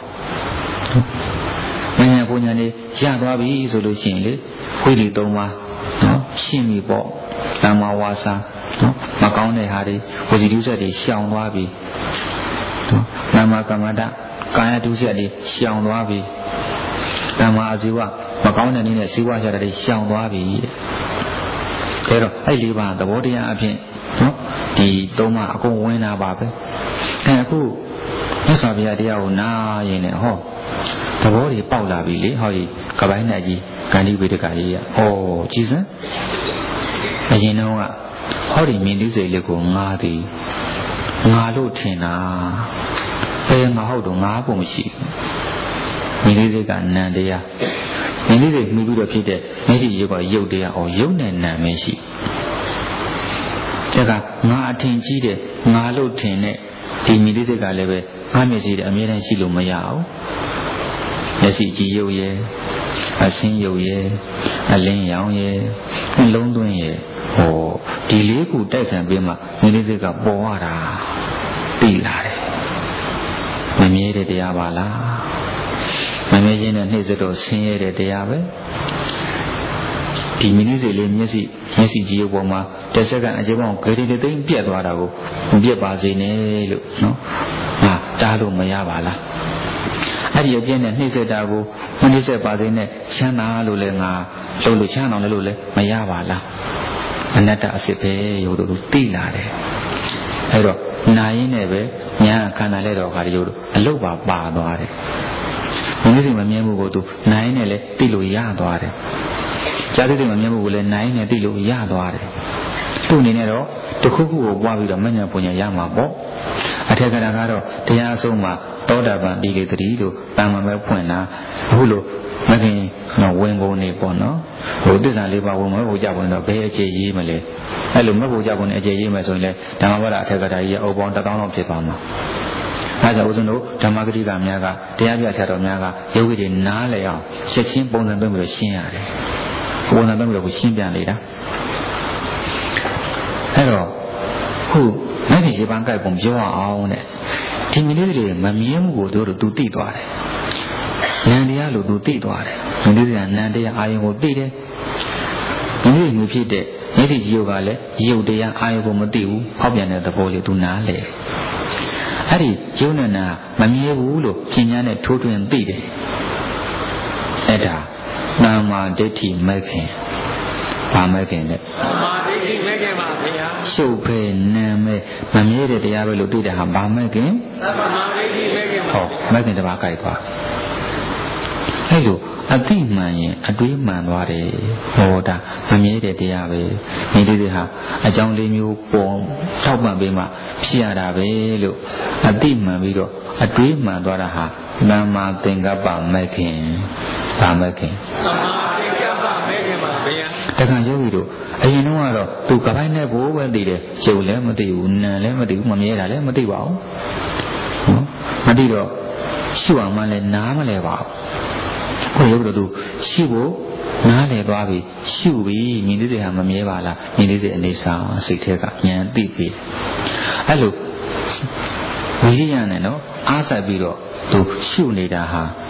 မညာပူညာလေးရသွားပြီဆိုလို့ရှိရင်လေဝိဓိသုံးပါးနော်ရှင်းပြီပေါ့တမ္မာဝါစာနော်မကောင်းတဲ့ဟာတွေဝစီတုဆက်တွေရှောင်သွားပြီနော်တမ္မာကမ္မတကာယတုဆက်တွေရှောင်သွားပြီတမ္မာအဇီဝမကောင်းတဲ့နည်းနဲ့ဇီဝရှာတွေရှောင်သွားပြီတဲ့ဒါတော့အဲ့လေးပါးသဘောတရားအဖြစ်နော်ဒီသုံးပါးအကုန်ဝင်တာပါပဲအဲအခုမြတ်စွာဘုရားတရားကိုနားရင်လည်းဟောသဘောတွေပေါက်လာပြီလေဟောဒီကပိုင်းနဲ့ကြီးဂန္ဓိဝေဒကကြီးอ่ะဩကြည်စမ်းအရင်တော့ကဟောဒီမြင်သိစိတ်လေးကိုငါသည်ငါလို့ထင်တာဘယ်မှာဟုတ်တော့ငါပုံမရှိမြင်သိစိတ်ကနံတရားမြင်သိစိတ်မှုပြီးတော့ဖြစ်တဲ့မျက်စိရုပ်ကရုပ်တရားဩရုပ်နဲ့နံမရှိဒါကငါအထင်ကြီးတယ်ငါလို့ထင်တဲ့ဒီမြင်သိစိတ်ကလည်းပဲငါမျက်စိတဲ့အမြဲတမ်းရှိလို့မရအောင်မျက်စိကြည့်ရုပ်ရဲ့အစင်းရုပ်ရဲ့အလင်းရောင်ရဲ့နှလုံးသွင်းရဲ့ဟောဒီလေးခုတိုက်ဆံပေးမှမြင်သိစိတ်ကပေါ်ရတာသိလာတယ်မမြဲတဲ့တရားပါလားမမြဲခြင်းနဲ့နှိမ့်စတော့ဆင်းရဲတဲ့တရားပဲဒီမြင်သိစိတ်လေးမျက်စိမျက်စိကြည့်ရုပ်ပေါ်မှာတစ်စက္ကန့်အချိန်ပေါင်းဂရေတသိမ့်ပြတ်သွားတာကိုမပြတ်ပါစေနဲ့လို့နော်ဟာတားလို့မရပါလားအဲ့ဒီအပြည့်နဲ့နှိမ့်ဆက်တာကိုမနှိမ့်ဆက်ပါစေနဲ့ချမ်းသာလို့လည်းငါလှုပ်လို့ချမ်းသာလို့လည်းမရပါလားအနတ္တအစစ်ပဲရုပ်တို့သိလာတယ်အဲ့တော့နာရင်းနဲ့ပဲညာခန္ဓာလဲတော့ခါဒီရုပ်တို့အလုတ်ပါပါသွားတယ်မင်းစီမမြဲမှုကိုသူနာရင်းနဲ့လည်းသိလို့ရသွားတယ်ဇာတိတွေမမြဲမှုကိုလည်းနာရင်းနဲ့သိလို့ရသွားတယ်သူ့အနေနဲ့တော့တခုခုကိုပွားပြီးတော့မညာပညာရမှာပေါ့အထက်ကရာကတော့တရားအဆုံးမှာသောတာပန်ဒီလေတတိလို့တန်မှန်ပဲဖွင့်တာအခုလို့မခင်တော့ဝင်ကုန်နေပေါ့နော်ဟိုသစ္စာလေးပါးဝင်မဟုတ်ကြဘူးတော့ဘယ်အခြေရေးမလဲအဲ့လိုမဟုတ်ကြဘူးနဲ့အခြေရေးမယ်ဆိုရင်လေဓမ္မဝါဒအထက်ကရာကြီးရဲ့အုပ်ပေါင်းတစ်သောင်းလောက်ဖြစ်သွားမှာအဲဒါကြောင့်ဦးဇင်းတို့ဓမ္မဂတိကများကတရားပြဆရာတော်များကယောဂီတွေနားလည်အောင်ချက်ချင်းပုံစံသွင်းပြီးတော့ရှင်းရတယ်ပုံစံသွင်းပြီးတော့ရှင်းပြန်နေတာအဲ့တော့ခုနိုင်တဲ့ရေပန်းကြိုက်ပုံပြောအောင်တဲ့ဒီမိလေးတွေမမြင်မှုကိုတို့တို့သူသိသွားတယ်နန္တရားလို့သူသိသွားတယ်မိလေးတွေကနန္တရားအာယုံကိုသိတယ်မိလေးမျိုးဖြစ်တဲ့မျက်စိရုပ်ကလည်းရုပ်တရားအာယုံကိုမသိဘူးဖောက်ပြန်တဲ့သဘောလေးသူနားလေအဲ့ဒီယုံနာမမြဲဘူးလို့ပညာနဲ့ထိုးထွင်းသိတယ်အဲ့ဒါနာမဒိဋ္ဌိမဲ့ခင်ဘာမဲ့ခင်လဲနာမဒိဋ္ဌိမဲ့ခင်ပါဗျာရှုပ်ဖဲနာမဲ့မမြဲတဲ့တရားပဲလို့သိတာဟာဘာမဲ့ခင်နာမဒိဋ္ဌိမဲ့ခင်ပါဟောမဲ့ခင်တစ်ပါးကြိုက်သွားအဲ့လိုအတိမှန်ရင်အတွေးမှန်သွားတယ်ဟောတာမမြဲတဲ့တရားပဲမိလေးတွေဟာအကြောင်းလေးမျိုးပုံထောက်ပံ့ပေးမှဖြစ်ရတာပဲလို့အတိမှန်ပြီးတော့အတွေးမှန်သွားတာဟာနာမသင်္ကပ္ပမဲ့ခင်ဘာမဲ့ခင်နာမသင်္ကပ္ပမဲ့ခင်ပါဗျာတခါယောဂီတို့အရင်တော့ကတော့သူကပိုင်းနဲ့ဘိုးပဲသိတယ်ရုပ်လည်းမသိဘူးနာမ်လည်းမသိဘူးမမြဲတာလည်းမသိပါဘူးနော်မသိတော့ရှုအောင်မှလည်းနားမလဲပါဘူးဘုရားတို့သူရှုဖို့နားလေသွားပြီရှုပြီမြင်သိတဲ့ဟာမမြဲပါလားမြင်သိတဲ့အနေစာစိတ်ထဲကဉာဏ်သိပြီအဲ့လိုဝိရိယနဲ့နော်အားဆက်ပြီးတော့သူရှုနေတာဟာ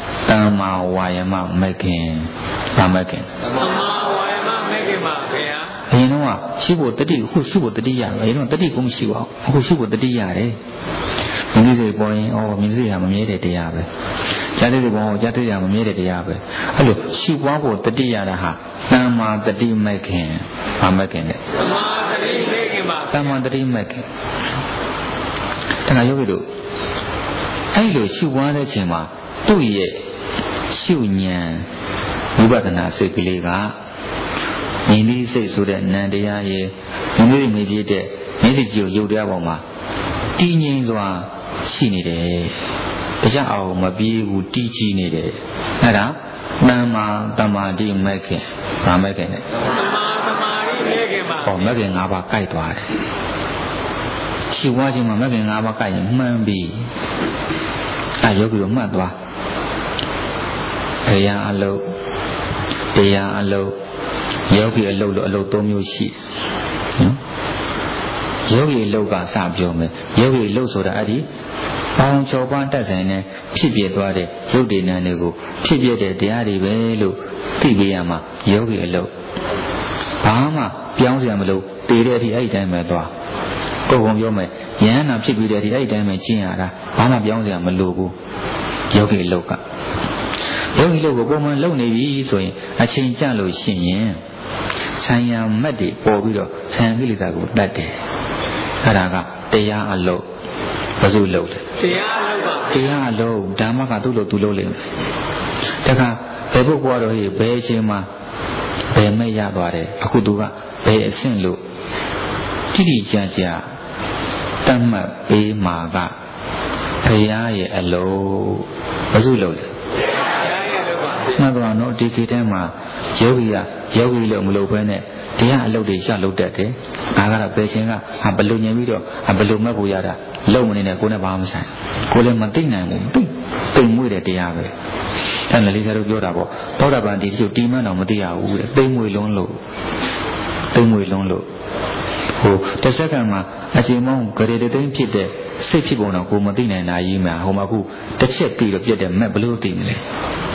တမ္မာဝါယမမက္ခင်ဗာမက္ခင်တမ္မာဝါယမမက္ခင်ပါဗျာအရင်တော့ရှိဖို့တတိအခုရှိဖို့တတိရအရင်တော့တတိကိုမရှိပါဘူးအခုရှိဖို့တတိရတယ်မြင်စိတ်ပေါ်ရင်ဩမြင်စိတ်ဟာမမြဲတဲ့တရားပဲကြားတဲ့ဘောကြားတဲ့တရားမမြဲတဲ့တရားပဲအဲ့လိုရှိပွားဖို့တတိရတာဟာတမ္မာတတိမက္ခင်ဗာမက္ခင်တဲ့တမ္မာတတိမက္ခင်ပါတမ္မာတတိမက္ခင်တခါယောဂီတို့အဲ့လိုရှိပွားတဲ့အချိန်မှာသူ့ရဲ့ရှုဉဏ်ဝိပဿနာစိတ်ကလေးကမြင်သိစိတ်ဆိုတဲ့နံတရားရဲ့မြင်သိမြင်ပြတဲ့မျက်စိကြည့်ရုပ်တရားပေါ်မှာတည်ငြိမ်စွာရှိနေတယ်တရားအောင်မပြေးဘူးတည်ကြည်နေတယ်အဲ့ဒါတမ္မာတမာတိမက္ခင်ဗာမက္ခင်နဲ့တမ္မာတမာတိမက္ခင်ပါဟောမက္ခင်၅ပါးကိုက်သွားတယ်ရှိွားခြင်းမှာမက္ခင်၅ပါးကိုက်ရင်မှန်ပြီအဲ့ယောဂီတို့မှတ်သွားဘယံအလုတ်တရားအလုတ်ယောဂီအလုတ်လို့အလုတ်၃မျိုးရှိနော်ယောဂီအလုတ်ကစပြောမယ်ယောဂီအလုတ်ဆိုတာအဲ့ဒီပေါင်းချော်ပန်းတက်ဆိုင်နဲ့ဖြစ်ပြသွားတဲ့ရုပ်တည်နံတွေကိုဖြစ်ပြတဲ့တရားတွေပဲလို့သိပေးရမှာယောဂီအလုတ်ဘာမှပြောင်းစရာမလိုတည်တဲ့အထိအဲ့ဒီတိုင်းပဲသွားကိုယ်ကပြောမယ်ယန္နာဖြစ်ပြီးတဲ့အထိအဲ့ဒီတိုင်းပဲကျင့်ရတာဘာမှပြောင်းစရာမလိုဘူးယောဂီအလုတ်ကယောဂီလို့ကိုပုံမှန်လုပ်နေပြီဆိုရင်အချိန်ကျလို့ရှိရင်ဆံရမတ်တွေပေါ်ပြီးတော့ဆံကိလေသာကိုတတ်တယ်အဲ့ဒါကတရားအလုပ်ဘယ်သူလုပ်လဲတရားအလုပ်ပါတရားအလုပ်ဓမ္မကသူ့လို့သူလုပ်လိမ့်မယ်တခါဘယ်ပုဂ္ဂိုလ်ကတော့ဟေ့ဘယ်အချိန်မှာဘယ်မဲ့ရသွားတယ်အခုသူကဘယ်အဆင့်လို့တိတိကျကျတတ်မှတ်ပေးမှာကဘုရားရဲ့အလုပ်ဘယ်သူလုပ်လဲမှန်ပါနော်ဒီခေတ်ထဲမှာယောဂီကယောဂီလို့မလုပ်ဘဲနဲ့တရားအလုပ်တွေရှောက်လုပ်တတ်တယ်။ဒါကတော့ဘယ်ချင်းကဟာဘလို့ညင်ပြီးတော့ဟာဘလို့မှတ်ဖို့ရတာလုံမနေနဲ့ကိုယ်နဲ့ဘာမှမဆိုင်။ကိုယ်လည်းမသိနိုင်ဘူး။သိသိမွေ့တဲ့တရားပဲ။အဲ့ဒါလေးစားတို့ပြောတာပေါ့။သောတာပန်ဒီလိုတီးမှန်းတော့မသိရဘူးတဲ့။သိမွေ့လုံးလို့သိမွေ့လုံးလို့ဟိုတစ်စက္ကန့်မှာအချိန်မောင်းဂရေတသိန်းဖြစ်တဲ့စိတ်ဖြစ်ပုံတော့ကိုမသိနိုင်တာကြီးမှာဟိုမှာအခုတစ်ချက်ပြီးတော့ပြတ်တဲ့မက်ဘလို့သိမလဲ။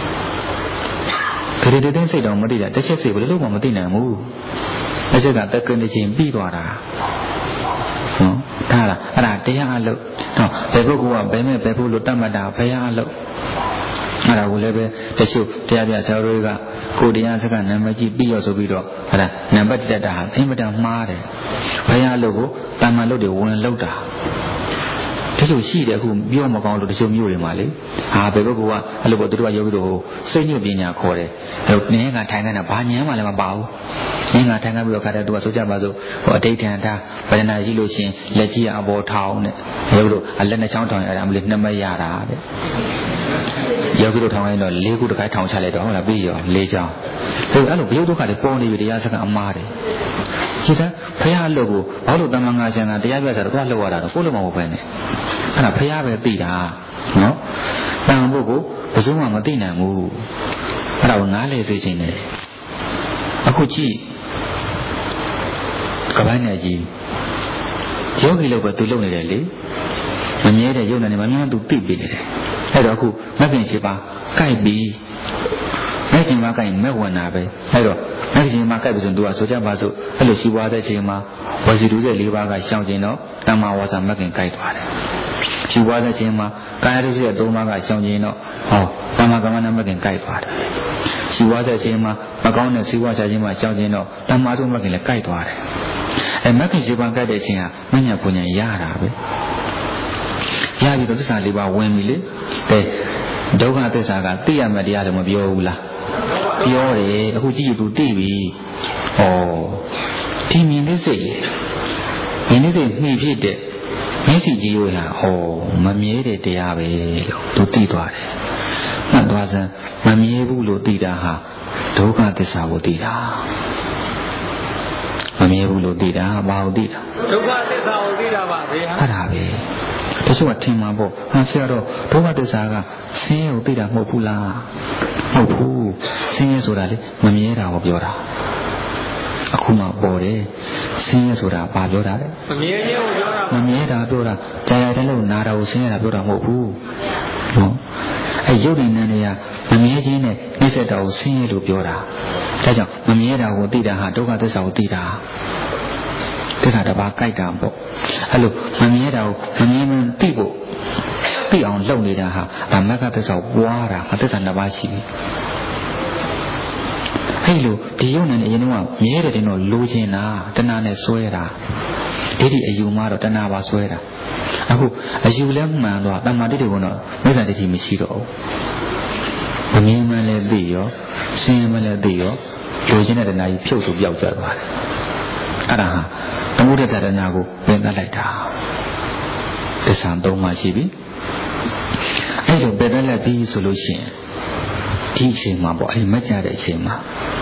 ဂရေတသိန်းစိတ်တော့မသိတာတစ်ချက်စိတ်ဘယ်လိုမှမသိနိုင်ဘူးတစ်ချက်ကတက္ကနိချင်းပြီးသွားတာနော်ဒါလားအဲ့ဒါတရားအလုပ်နော်ဘယ်ပုဂ္ဂိုလ်ကဘယ်မဲ့ဘယ်ဖို့လို့တတ်မှတ်တာဘယ်အလုပ်အဲ့ဒါကိုလည်းပဲတချို့တရားပြဆရာတို့ကကိုတရားစကားနာမည်ပြီးရောဆိုပြီးတော့အဲ့ဒါနံပါတ်တက်တာဟာအင်မတန်မှားတယ်ဘယ်အလုပ်ကိုတာမန်လုပ်တွေဝင်လုပ်တာဒီလိုရှိတယ်အခုပြောမကောင်းလို့တချို့မျိုးတွေမှာလေဟာဘယ်ဘက်ကအဲ့လိုပေါ့သူတို့ကယောဂီတို့စိတ်ညစ်ပညာခေါ်တယ်အဲ့တော့နင်းကထိုင်နေတာဘာညမ်းမှလည်းမပါဘူးနင်းကထိုင်ပြီးတော့ခါတဲ့သူကဆိုကြပါစို့ဟိုအဋ္ဌံထားဗဒနာရှိလို့ရှိရင်လက်ကြီးအပေါ်ထောင်းတဲ့ယောဂီတို့အလက်နှစ်ချောင်းထောင်ရတာအမလေးနှစ်မရတာတဲ့ယောဂီတို့ထောင်ရင်တော့လေးခုတစ်ခါထောင်ချလိုက်တော့ဟုတ်လားပြီးရောလေးချောင်းအဲ့အဲ့လိုဘယ်လိုဒုက္ခတွေပေါ်နေပြီတရားစကားအမားတယ်ဒီသားဖះလို့ကိုဘာလို့တမန်ငါဆန်ကတရားပြဆိုတော့ကိုယ်လောက်ရတာတော့ကိုယ်လုံးမဟုတ်ပဲနဲ့အဲ့ဒါဖះပဲသိတာနော်တန်ဖို့ကိုဘယ်သူမှမသိနိုင်ဘူးအဲ့ဒါကိုနားလေသိချင်းတယ်အခုကြည့်ကပိုင်းနဲ့ကြီးယောဂီလို့ပဲသူလုပ်နေတယ်လေမမြဲတဲ့ယုံနာနေမှမှသူသိပြီနေတယ်အဲ့တော့အခုမဂ္ဂင်ရှိပါကြိုက်ပြီးမဂ္ဂင်မှာကြိုက်မဲ့ဝင်တာပဲအဲ့တော့မဂ္ဂင်မှာကြိုက်ပြီဆိုရင်သူကဆိုကြပါစို့အဲ့လိုရှိပွားတဲ့ချိန်မှာဝစီတုတဲ့၄ပါးကရှောင်ကျင်တော့တမ္မာဝါစာမဂ္ဂင်ကြိုက်သွားတယ်ရှိပွားတဲ့ချိန်မှာကာယတုတဲ့၃ပါးကရှောင်ကျင်တော့ဟောတမ္မာကမ္မနာမဂ္ဂင်ကြိုက်သွားတယ်ရှိပွားတဲ့ချိန်မှာမကောင်းတဲ့စီးပွားချခြင်းမှာရှောင်ကျင်တော့တမ္မာတုမဂ္ဂင်လည်းကြိုက်သွားတယ်အဲမဂ္ဂင်ရှိပါကြိုက်တဲ့ချိန်ကမညာပူညာရတာပဲရပြီတော့သစ္စာလေးပါဝင်ပြီလေအဲဒုက္ခသစ္စာကသိရမယ်တရားလည်းမပြောဘူးလားပြောတယ်အခုကြည့်ယူသူသိပြီဩဒီမြင်တဲ့စိတ်မြင်တဲ့စိတ်နှိမ့်ဖြစ်တဲ့မျက်စိကြီးရောဟာဩမမြဲတဲ့တရားပဲလို့သူသိသွားတယ်မှတ်သွားစမ်းမမြဲဘူးလို့သိတာဟာဒုက္ခသစ္စာကိုသိတာမမြဲဘူးလို့သိတာဘာကိုသိတာဒုက္ခသစ္စာကိုသိတာပါဗျာအဲ့ဒါပဲတချို့ကထင်မှာပေါ့ဟာဆရာတော်ဒုက္ခသစ္စာကဆင်းရဲကိုသိတာမဟုတ်ဘူးလားမဟုတ်ဘူးဆင်းရဲဆိုတာလေမမြဲတာကိုပြောတာအခုမှပေါ်တယ်ဆင်းရဲဆိုတာဘာပြောတာလဲမမြဲခြင်းကိုပြောတာမမြဲတာပြောတာကြာရတဲ့လို့နာတာကိုဆင်းရဲတာပြောတာမဟုတ်ဘူးနော်အဲရုပ်ဉာဏ်တွေကမမြဲခြင်းနဲ့နှိစ္စတာကိုဆင်းရဲလို့ပြောတာဒါကြောင့်မမြဲတာကိုသိတာဟာဒုက္ခသစ္စာကိုသိတာသစ္စာတစ်ပါးကြိုက်တာပေါ့အဲ့လိုမမြဲတာကိုမမြဲမှန်းသိဖို့သိအောင်လုပ်နေတာဟာအမဂ္ဂသစ္စာကိုပွားတာအသစ္စာနှစ်ပါးရှိပြီအဲ့လိုဒီယုံနဲ့အရင်ကမြဲတယ်တင်တော့လိုချင်တာတဏှာနဲ့ဆွဲတာဒီဒီအယူမှတော့တဏှာပါဆွဲတာအခုအယူလဲမှန်တော့တမ္မာတိတွေကတော့မိစ္ဆာတိမရှိတော့ဘူးမမြင်မှလည်းသိရောဆင်းရဲမှလည်းသိရောလိုချင်တဲ့တဏှာကြီးဖြုတ်ဆိုပြောက်ကြသွားတယ်အဲ့ဒါဟာသမုဒ္ဒတဏှာကိုပင်သတ်လိုက်တာသစ္စာသုံးပါးရှိပြီအဲ့လိုပင်သတ်လိုက်ပြီဆိုလို့ရှိရင်ဒီအချိန်မှာပေါ့အဲ့မကြတဲ့အချိန်မှာ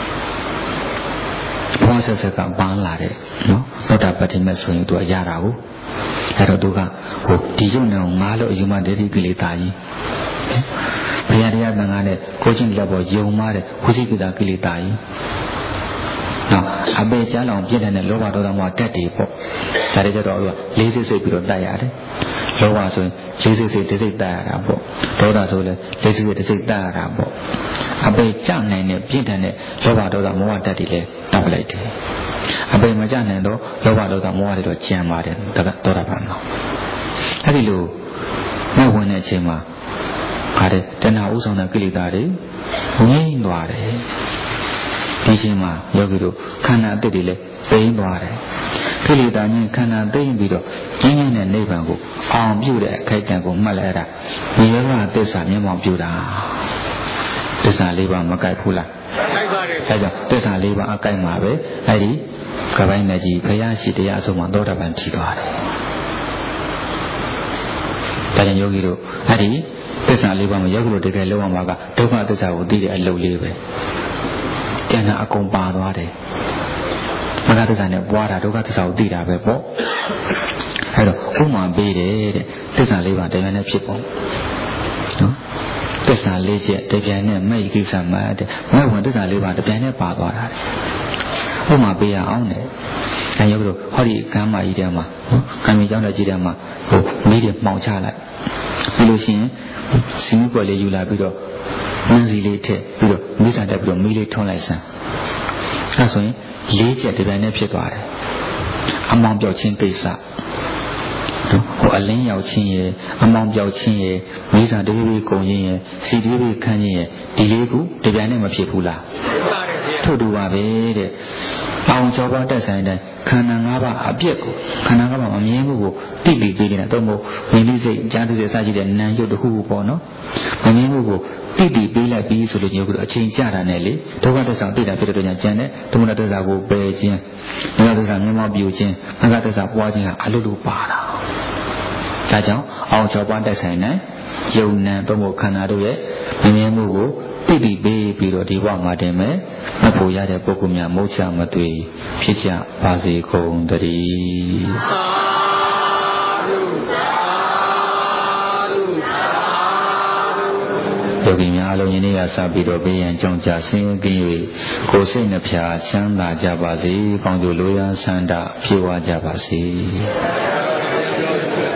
ဘဝဆက်ဆက်ကပန်းလာတဲ့နော်သောတာပတ္တိမဆိုရင်သူကရတာကိုအဲ့တော့သူကဟိုဒီရုပ်နဲ့ငါလို့အယူမဒိဋ္ဌိကိလေသာကြီးဘုရားတရားသံဃာနဲ့ကိုချင်းလက်ပေါ်ယုံမာတဲ့ဝိသိကိတာကိလေသာကြီးနော်အပေချလောင်ပြည့်တဲ့လောဘဒေါသမောဟတက်တယ်ပေါ့ဒါတွေကြတော့သူကလေးစိတ်စိတ်ပြီးတော့တတ်ရတယ်လောဘဆိုရင်လေးစိတ်စိတ်တစ်စိတ်တတ်ရတာပေါ့ဒေါသဆိုလည်းလေးစိတ်စိတ်တစ်စိတ်တတ်ရတာပေါ့အပေကြနိုင်တဲ့ပြည့်တဲ့လောဘဒေါသမောဟတက်တယ်လေတောက်လိုက်တယ်အပေမကြနိုင်တော့လောဘဒေါသမောဟတွေတော့ကျန်ပါတယ်သောတာပန်မှာအဲ့ဒီလိုမဲ့ဝင်တဲ့အချိန်မှာဟာတဲ့တဏှာဥဆောင်တဲ့ကိလေသာတွေငြိမ့်သွားတယ်ဒီချိန်မှာယောဂီတို့ခန္ဓာအတ္တတွေလည်းပိန်းသွားတယ်ကိလေသာချင်းခန္ဓာသိမ့်ပြီးတော့ကျင်းကျင်းတဲ့နိဗ္ဗာန်ကိုအောင်ပြုတဲ့အခိုက်အတန့်ကိုမှတ်လိုက်ရတာဒီရကသစ္စာမျက်မှောက်ပြုတာသစ္စာလေးပါးမကိုက်ဘူးလားကိုက်ပါတယ်အဲကြောင့်သစ္စာလေးပါးအကိုက်မှာပဲအဲဒီကပိုင်းနဲ့ကြီးဘုရားရှိတရားအဆုံးမှာသောတာပန်ထီသွားတယ်ဒါကြောင့်ယောဂီတို့အဲဒီသစ္စာလေးပါးမှာယောဂီတို့တကယ်လုံးအောင်မှာကဒုက္ခသစ္စာကိုသိတဲ့အလုပ်လေးပဲကျန်တာအကုန်ပါသွားတယ်မဂ္ဂသစ္စာနဲ့ပွားတာဒုက္ခသစ္စာကိုသိတာပဲပေါ့အဲတော့ဥမာပေးတယ်တဲ့သစ္စာလေးပါးတရားနဲ့ဖြစ်ပေါ့နော်သစ္စာလေးချက်တပြန်နဲ့မဲ့ကိစ္စမှတဲ့မဲ့ဝင်သစ္စာလေးပါးတပြန်နဲ့ပါသွားတာဥမာပေးရအောင်တဲ့အဲရုပ်တို့ဟောဒီကမ်းမကြီးတဲမှာကံမီကျောင်းတော်ကြီးတဲမှာဟိုမီးတွေမှောင်ချလိုက်ပြီးလို့ရှိရင်စီမီကွက်လေးယူလာပြီးတော့မင်းစီလေးထည့်ပြီးတော့မိစားတက်ပြီးတော့မီးလေးထွန်းလိုက်စမ်းအဲဆိုရင်လေးချက်ဒီပိုင်းနဲ့ဖြစ်သွားတယ်အမောင်ပြောက်ချင်းကိစ္စဟိုအလင်းရောက်ချင်းရယ်အမောင်ပြောက်ချင်းရယ်မိစားတပြေးပြေးကုန်ချင်းရယ်စီတပြေးပြေးခန်းချင်းရယ်ဒီလေးခုဒီပိုင်းနဲ့မဖြစ်ဘူးလားထို့တူပါပဲတဲ့အောင်ကျော်ပါတက်ဆိုင်တဲ့ခန္ဓာ၅ပါးအပြည့်ကိုခန္ဓာ၅ပါးမမြင်မှုကိုတိတိပေးနေတာတော့မဟုတ်ဝိနည်းစိတ်ကြားသိစိတ်အစရှိတဲ့နာမ်ရုပ်တစ်ခုခုပေါ့နော်မမြင်မှုကိုတိတိပေးလိုက်ပြီးဆိုလို့ညို့ကတော့အချိန်ကြာတာနဲ့လေဒုက္ခသစ္စာသိတာဖြစ်တဲ့ကြောင့်ကျန်တဲ့သမုဒ္ဒသစ္စာကိုပယ်ခြင်းဒုက္ခသစ္စာမျက်မှောက်ပြုခြင်းမဂ္ဂသစ္စာပွားခြင်းဟာအလုလုပါတာဒါကြောင့်အောင်ကျော်ပါတက်ဆိုင်တဲ့ယုံနံတော့မဟုတ်ခန္ဓာတို့ရဲ့မမြင်မှုကိုတိတိပေးပြီးတော့ဒီဘဝမှာတင်မယ်မဖို့ရတဲ့ပုဂ္ဂိုလ်များမုတ်ချမသွေဖြစ်ကြပါစေကုန်တည်းယောဂီများအလုံးယနေ့ကစပြီးတော့ဘေးရန်ကြောင့်ကြဆင်းရဲကင်း၍ကိုယ်စိတ်နှဖျားချမ်းသာကြပါစေကောင်းကျိုးလိုရာဆန္ဒဖြည့်ဝကြပါစေ